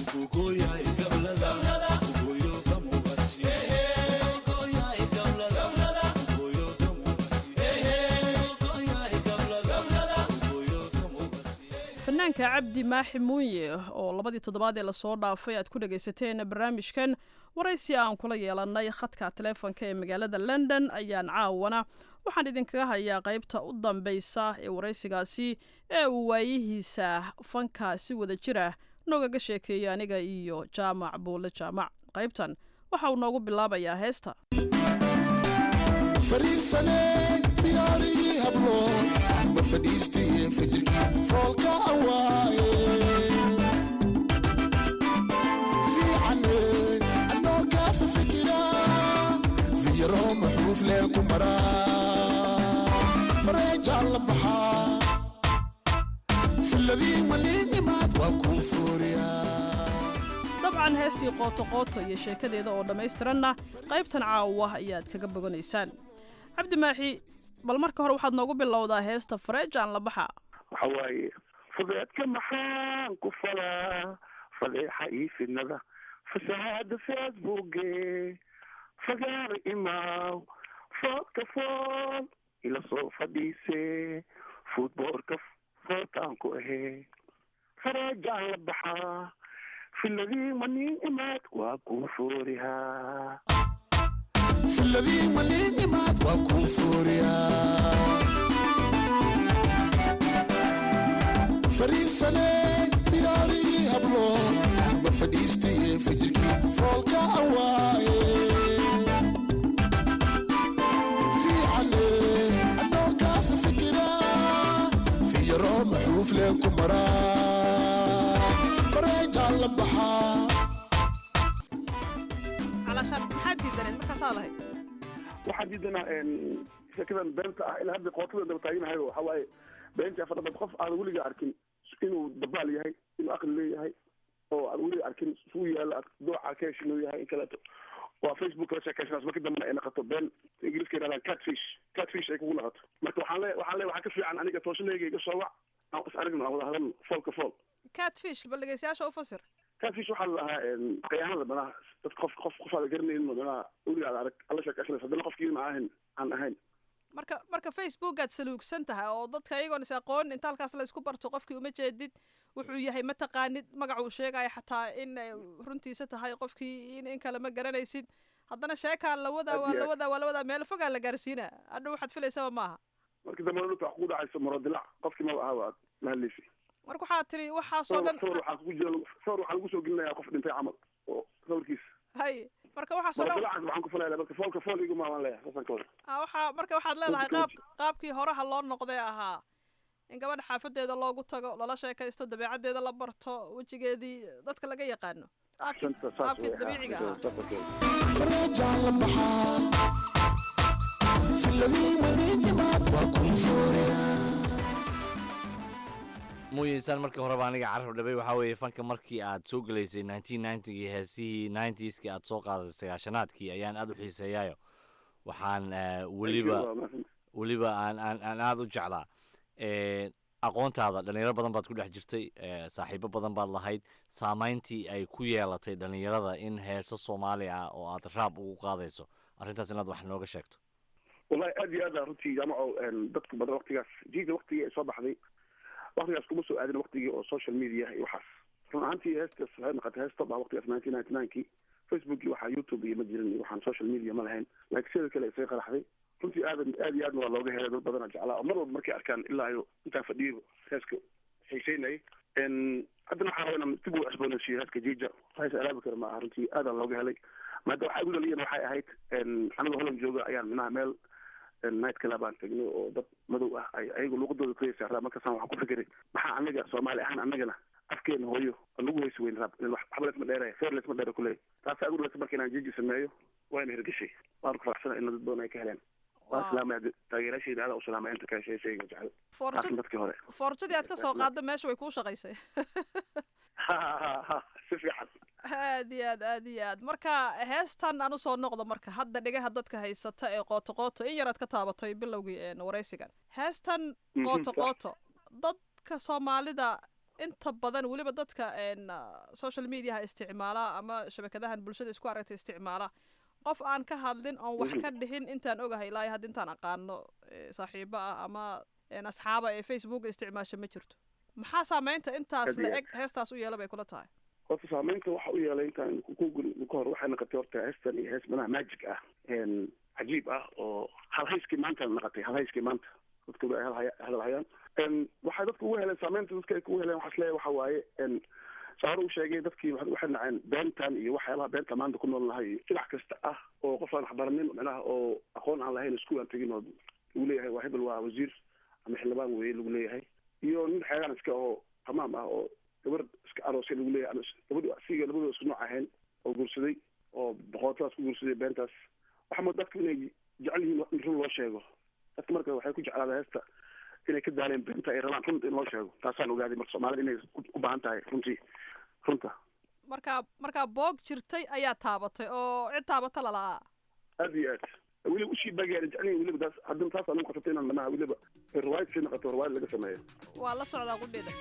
fanaanka cabdi maaxi muuye oo labadii toddobaad ee lasoo dhaafay aad ku dhagaysateen barnaamijkan waraysi aan kula yeelanay khadka taleefonka ee magaalada london ayaan caawana waxaan idinkaga hayaa qaybta u dambaysa ee waraysigaasi ee uu waayihiisa fanka si wada jira noogaga sheekeeyay aniga iyo jaamac buule jaamac qaybtan waxa uu noogu bilaabayaa heesta fadhiistay fajirkii foolka awaaye fiicane anoo kaafa fikira fiyaro maxuuf lee ku maraa fareejaan la baxaa filadii maniinimaad waa kuu fooriyaa dabcan heestii qooto qooto iyo sheekadeeda oo dhammaystiranna qaybtan caawa ayaad kaga boganaysaan cabdi maaxi bal marka hore waxaad noogu bilowdaa heesta fareejaan la baxa waxa waaye fudeedka maxaan ku falaa fadeexa iyo fidnada fasahaada facebooke fagaara imaaw foodka fool ila soo fadhiise futboolka footaan ku ahee fareejaan la baxaa filadii maniin imaad waa kuu foorihaa filadii maniinimaad waa kuu fooriyaa fariisane diyaarigii hablo ma fadhiistay ee fajirkii foolka awaaye fiicane anoo kaafa fikira fiyaro maxuuf lee ku maraa fareejaan la baxaa maxaad diidaneen markaasaa lahayd waxaan diidanaa sheekadan beenta ah ilaa hadda qootada daba taaganahay waxa waaye beentii afardhabad qof aan weliga arkin inuu dabaal yahay inuu aqli leeyahay oo aan weliga arkin suu yaala dooca keesh inuu yahay in kaleeto waa facebook la sheekaysanaa marka dambena ay naqato been ingiriiska yidhahdaan catfish catfish ay kugu naqato marka waxaan le waxaan le waxaa ka fiican aniga tooshalayga iga soo wac aan is aragno aan wada hadalno foolka fool catfish bal dhegeystayaasha u fasir catfish waxaa la dhahaa qayaanada manaha dad qof qof qof aada garanaynin manaha weligaada arag alla sheekaysanaysa haddana qofkiina ahayn aan ahayn marka marka facebookaad saluugsan tahay oo dadka iyagoon is aqoon inta halkaas la isku barto qofkii uma jeedid wuxuu yahay ma taqaanid magacuu sheegaya xataa in runtiisa tahay qofkii in in kale ma garanaysid haddana sheekaa lawadaa waa lawadaa waa lawadaa meel fogaa la gaarsiina hadha waxaad filaysaba maaha markii dambe dhulka wax kugu dhacayso marodilac qofkii maba ahaba aad mahadlaysi marka waxaad tiri waxaasoo dhan sawir waxaa kugu jira sawir waxaa lagu soo gelinayaa qof dhintay camal oo sawirkiisa hay marka waxaasoo dhan marodilacaas waxaan ku falaya marka foolka fool iguma waan leeyahay saasaan ka wada ah waxaa marka waxaad leedahay qaab qaabkii horaha loo noqday ahaa in gabadha xaafadeeda loogu tago lala sheekaysto dabeecaddeeda la barto wejigeedii dadka laga yaqaano shanta saas qaabkii dabiiciga ahaa. فرجع لمحا في الذي وليد ما بكون فوريا muuyinsaan markii horeba aniga carab dhabay waxaa weeye fanka markii aad soo gelaysay nineteen ninety-gii heesihii nineties-kii aad soo qaaday sagaashanaadkii ayaan aad u xiiseeyaayo waxaan weliba weliba aan aan aan aad u jeclaa aqoontaada dhalinyaro badan baad ku dhex jirtay saaxiibo badan baad lahayd saamayntii ay ku yeelatay dhalinyarada in heeso soomaali ah oo aad raab ugu qaadayso arrintaas inaad wax nooga sheegto wallahi aad iyo aad runtii jaamaco dadku badan waqtigaas jiida waqtigii ay soo baxday waqtigaas kuma soo aadin waqtigii oo social media iyo waxaas run ahaantii heestaas waxay noqotay hees top ah waqtigaas nineteen ninety-nine-kii facebook iyo waxaa youtube iyo ma jirin iyo waxaan social media ma lahayn laakiin sidoo kale isay qaraxday runtii aad aad iyo aadna waa looga helay dad badan jeclaa oo mar walba markay arkaan ilaa iyo intaa fadhiyo heeska xiiseynayay haddana waxaa rabaa inaan dib u cusboonaysiiyo heeska jiija hees alaabi kara ma aha runtii aadaan looga helay maada waxaa igu dhaliyana waxay ahayd anigoo holan jooga ayaan minaha meel night club aan tagnay oo dad madow ah ay ayagu luqadooda ku heysay raab markaasaan waxaan ku fikiray maxaa anaga soomaali ahaan anagana afkeena hooyo aan lagu heysi weyn raab waxba laysma dheeraya feer laysma dheera kuleeya taasaa igu dhalisa marka inaan jiiji sameeyo waana hirgashay waan ku faraxsana in dad badan ay ka heleen waan salaamaya taageerashayda adaa u salaamaya inta kale sheeshayga jecel laakiin dadkii hore forjadii aad ka soo qaadda meesha way kuu shaqaysay ha ha ha si fiican aad iyo aad aad iyo aad marka heestan aan usoo noqdo marka hadda dhegaha dadka haysata ee qooto qooto in yaraad ka taabatay bilowgii waraysigan heestan qooto qooto dadka soomaalida inta badan weliba dadka social mediaha isticmaala ama shabakadahan bulshada isku aragta isticmaala qof aan ka hadlin oon wax ka dhihin intaan ogahay ilaa hadda intaan aqaano saaxiibo ah ama asxaaba ee facebook isticmaasha ma jirto maxaa saameynta intaas la eg heestaas u yeela bay kula tahay horta saamaynta waxa u yeelay intaan ka hor waxay noqotay horta heestan iyo hees manaha magic ah cajiib ah oo halhayskii maanta noqotay halhayskii maanta dadku ay hadalhayaan waxay dadku ugu heleen saamaynta dadka ay kugu heleen waxaa isleeyahay waxa waaye saaro u sheegay dadkii waxay naceen beentan iyo waxyaabaha beenta maanta ku nool nahay dhinac kasta ah oo qof aan waxbaranin micnaha oo aqoon aan lahayn iskuul aan tegin oo lagu leeyahay waa hebel waa wasiir ama xildhibaan weeye lagu leeyahay iyo nin xeegaan iska oo tamaam ah oo gabar iska aroosay lagu leeyahay gabadhu asiga labadooda isku nooc ahayn oo guursaday oo boqortadaas ku guursaday beentaas waxaa mooda dadku inay jecel yihiin in run loo sheego dadka marka waxay ku jeclaada heesta inay ka daaleen beenta ay rabaan runta in loo sheego taasaan ogaaday marka soomaalida inay u baahan tahay runtii runta markaa markaa boog jirtay ayaa taabatay oo cid taabata lalaa aad iyo aad weliba ushii bageera jeclayn weliba taas haddana taas aan ugu qasatay inaan manaha weliba riwaayad sii noqoto riwaayad laga sameeyo waa la socdaa qudheeda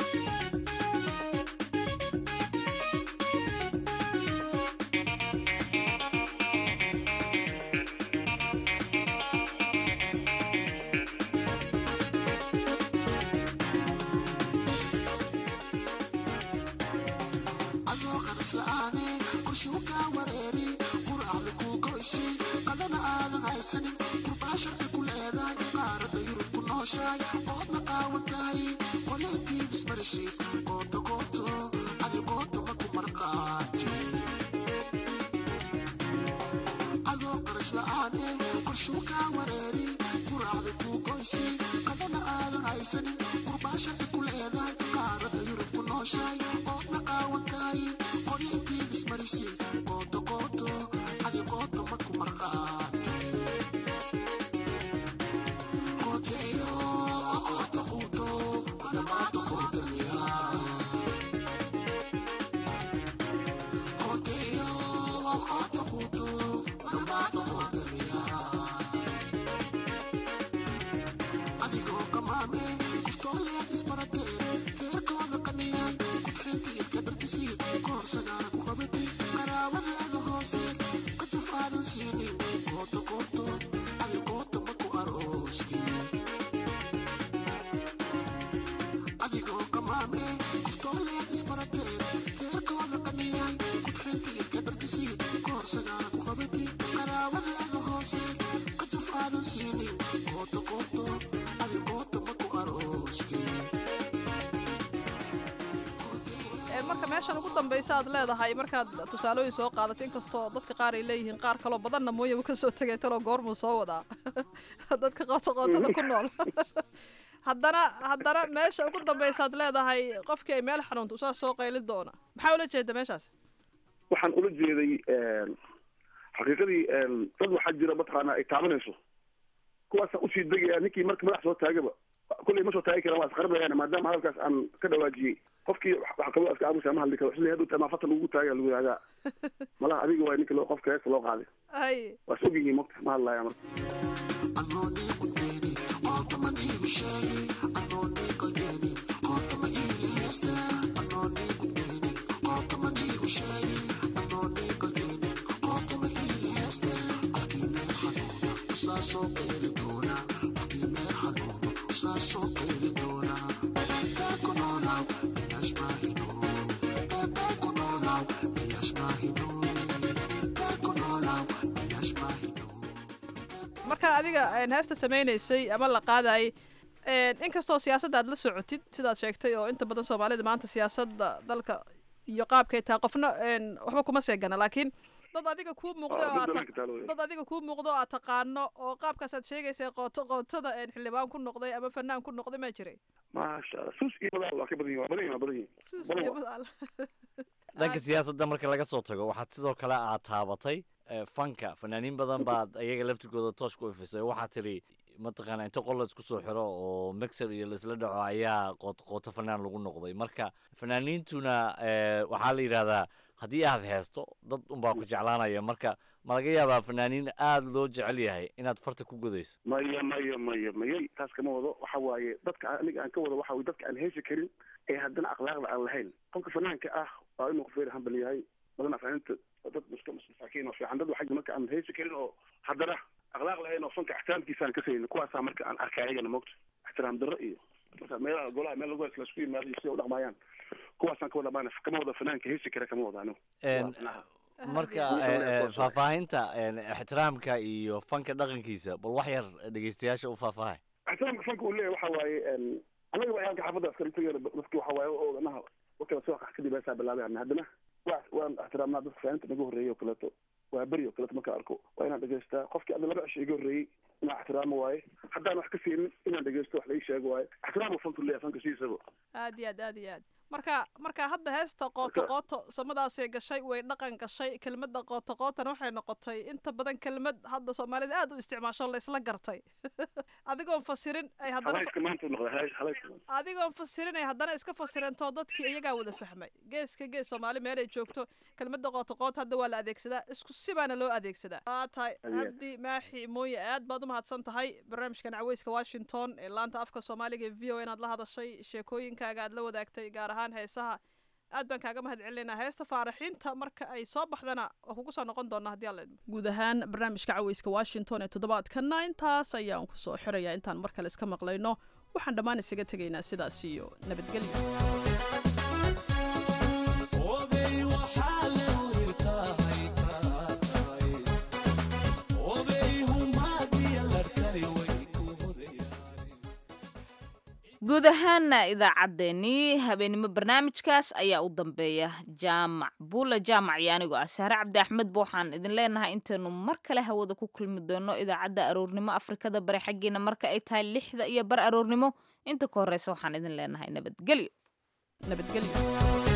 marka meeshan ugu dambaysa aad leedahay markaad tusaalooyin soo qaadato inkastoo dadka qaar ay leeyihiin qaar kaloo badanna mooye uu ka soo tegay taloo goormuu soo wadaa dadka qooto qootada ku nool haddana haddana meesha ugu dambaysa aad leedahay qofkii ay meel xanuunta usaa soo qaylin doona maxaa ula jeeda meeshaas waxaan ula jeeday xaqiiqadii dad waxaa jira mataqaana ay taabanayso kuwaasaan usii degaya ninkii marka madax soo taagaba kulley ma soo taagi karaan waa isqarinayaan maadaama hadalkaas aan ka dhawaajiyey qofkii wax qabo aska aamusa ma hadli karo xilli hadduu tamaa fatan ugu taagaa lagu yihahdaa malaha adiga waa ninka loo qofka heesta loo qaaday ay waa is ogyihiin mogta ma hadlaya marka marka adiga heesta samaynaysay ama la qaadayay inkastoo siyaasadda aad la socotid sidaad sheegtay oo inta badan soomaalida maanta siyaasadda dalka iyo qaabkay tahay qofna waxba kuma seegana laakiin dad adiga kuu muuqda oo aad dad adiga kuu muuqda oo aad taqaano oo qaabkaas aad sheegaysay qooto qootada xildhibaan ku noqday ama fanaan ku noqday ma jiray maasha allah sus iyo madaal waa ka badan yihin waa badan yihin waa badan yihin sus iyo madaal dhanka siyaasadda marka laga soo tago waxaad sidoo kale aad taabatay fanka fanaaniin badan baad iyaga laftigooda toos ku ifisay waxaa tiri mataqaana inta qol la isku soo xiro oo mixer iyo laisla dhaco ayaa qoot qooto fanaan lagu noqday marka fanaaniintuna waxaa la yidhahdaa haddii aad heesto dad unbaa ku jeclaanaya marka ma laga yaabaa fanaaniin aada loo jecel yahay inaad farta ku godayso maya maya maya mayay taas kama wado waxa waaye dadka aniga aan ka wado waxa waye dadka aan heesi karin ee haddana akhlaaqda aan lahayn qofka fanaanka ah waa inuu qofeer hambal yahay badan fanaaniinta dad muska masaakiin oo fiican dad waxay marka aan heesi karin oo haddana akhlaaq lahayn oo fanka ixtiraamkiisa aan ka saynin kuwaasaa marka aan arkay ayagana moogta ixtiraam darro iyo marka meelaha golaha meel lagu hees laisku yimaado iyo sida u dhaqmaayaan kuwaasaan ka wada maana kama wada fanaanka heesi kara kama wada anigu marka faahfaahinta ixtiraamka iyo fanka dhaqankiisa bal wax yar dhegeystayaasha u faahfaahay ixtiraamka fanka uu leeyahay waxa waaye anaga waa halka xaafadda askarintageeda dadki waxa waaye oo anaha wakala soo kadib heesaa bilaabay haddana wa waan ixtiraamnaa dadka fanaaniinta naga horreeyay oo kaleeto waa beri oo kaleeto markaan arko waa inaan dhegeystaa qofkii ada laba cisho iga horreeyey inaan ixtiraamo waaye haddaan wax ka siinin inaan dhegeysto wax laii sheego waaye ixtiraam fanku leeyahay fanka sidiisaba aad iyo aad aad iyo aad marka marka hadda heesta qooto qooto samadaasay gashay way dhaqan gashay kelmadda qooto qootana waxay noqotay inta badan kelmad hadda soomaalida aad u isticmaasho la isla gartay adigoon fasirin ay haddana adigoon fasirin ay haddana iska fasirantoo dadkii iyagaa wada fahmay geeska gees soomaali meel ay joogto kelmadda qooto qooto hadda waa la adeegsadaa isku sibaana loo adeegsadaa waa tahay cabdi maaxi mooye aad baad u mahadsan tahay barnaamijkan caweyska washington ee laanta afka soomaaliga ee v o inaad la hadashay sheekooyinkaaga aad la wadaagtay gaar ahaan heesaha aad baan kaaga mahad celinaa heesta faaraxiinta marka ay soo baxdana waa kugu soo noqon doonaa haddii alla idmo guud ahaan barnaamijka caweyska washington ee toddobaadkana intaas ayaan ku soo xirayaa intaan mar kale iska maqlayno waxaan dhammaan isaga tegaynaa sidaas iyo nabadgelyo guud ahaana idaacaddeenii habeenimo barnaamijkaas ayaa u dambeeya jaamac buula jaamac iyo anigoo ah sahre cabdi axmedba waxaan idin leenahay intaynu mar kale hawada ku kulmi doono idaacadda aroornimo afrikada bari xaggiina marka ay tahay lixda iyo bar aroornimo inta ka horreysa waxaan idin leenahay nabadgelyo nabadgelyo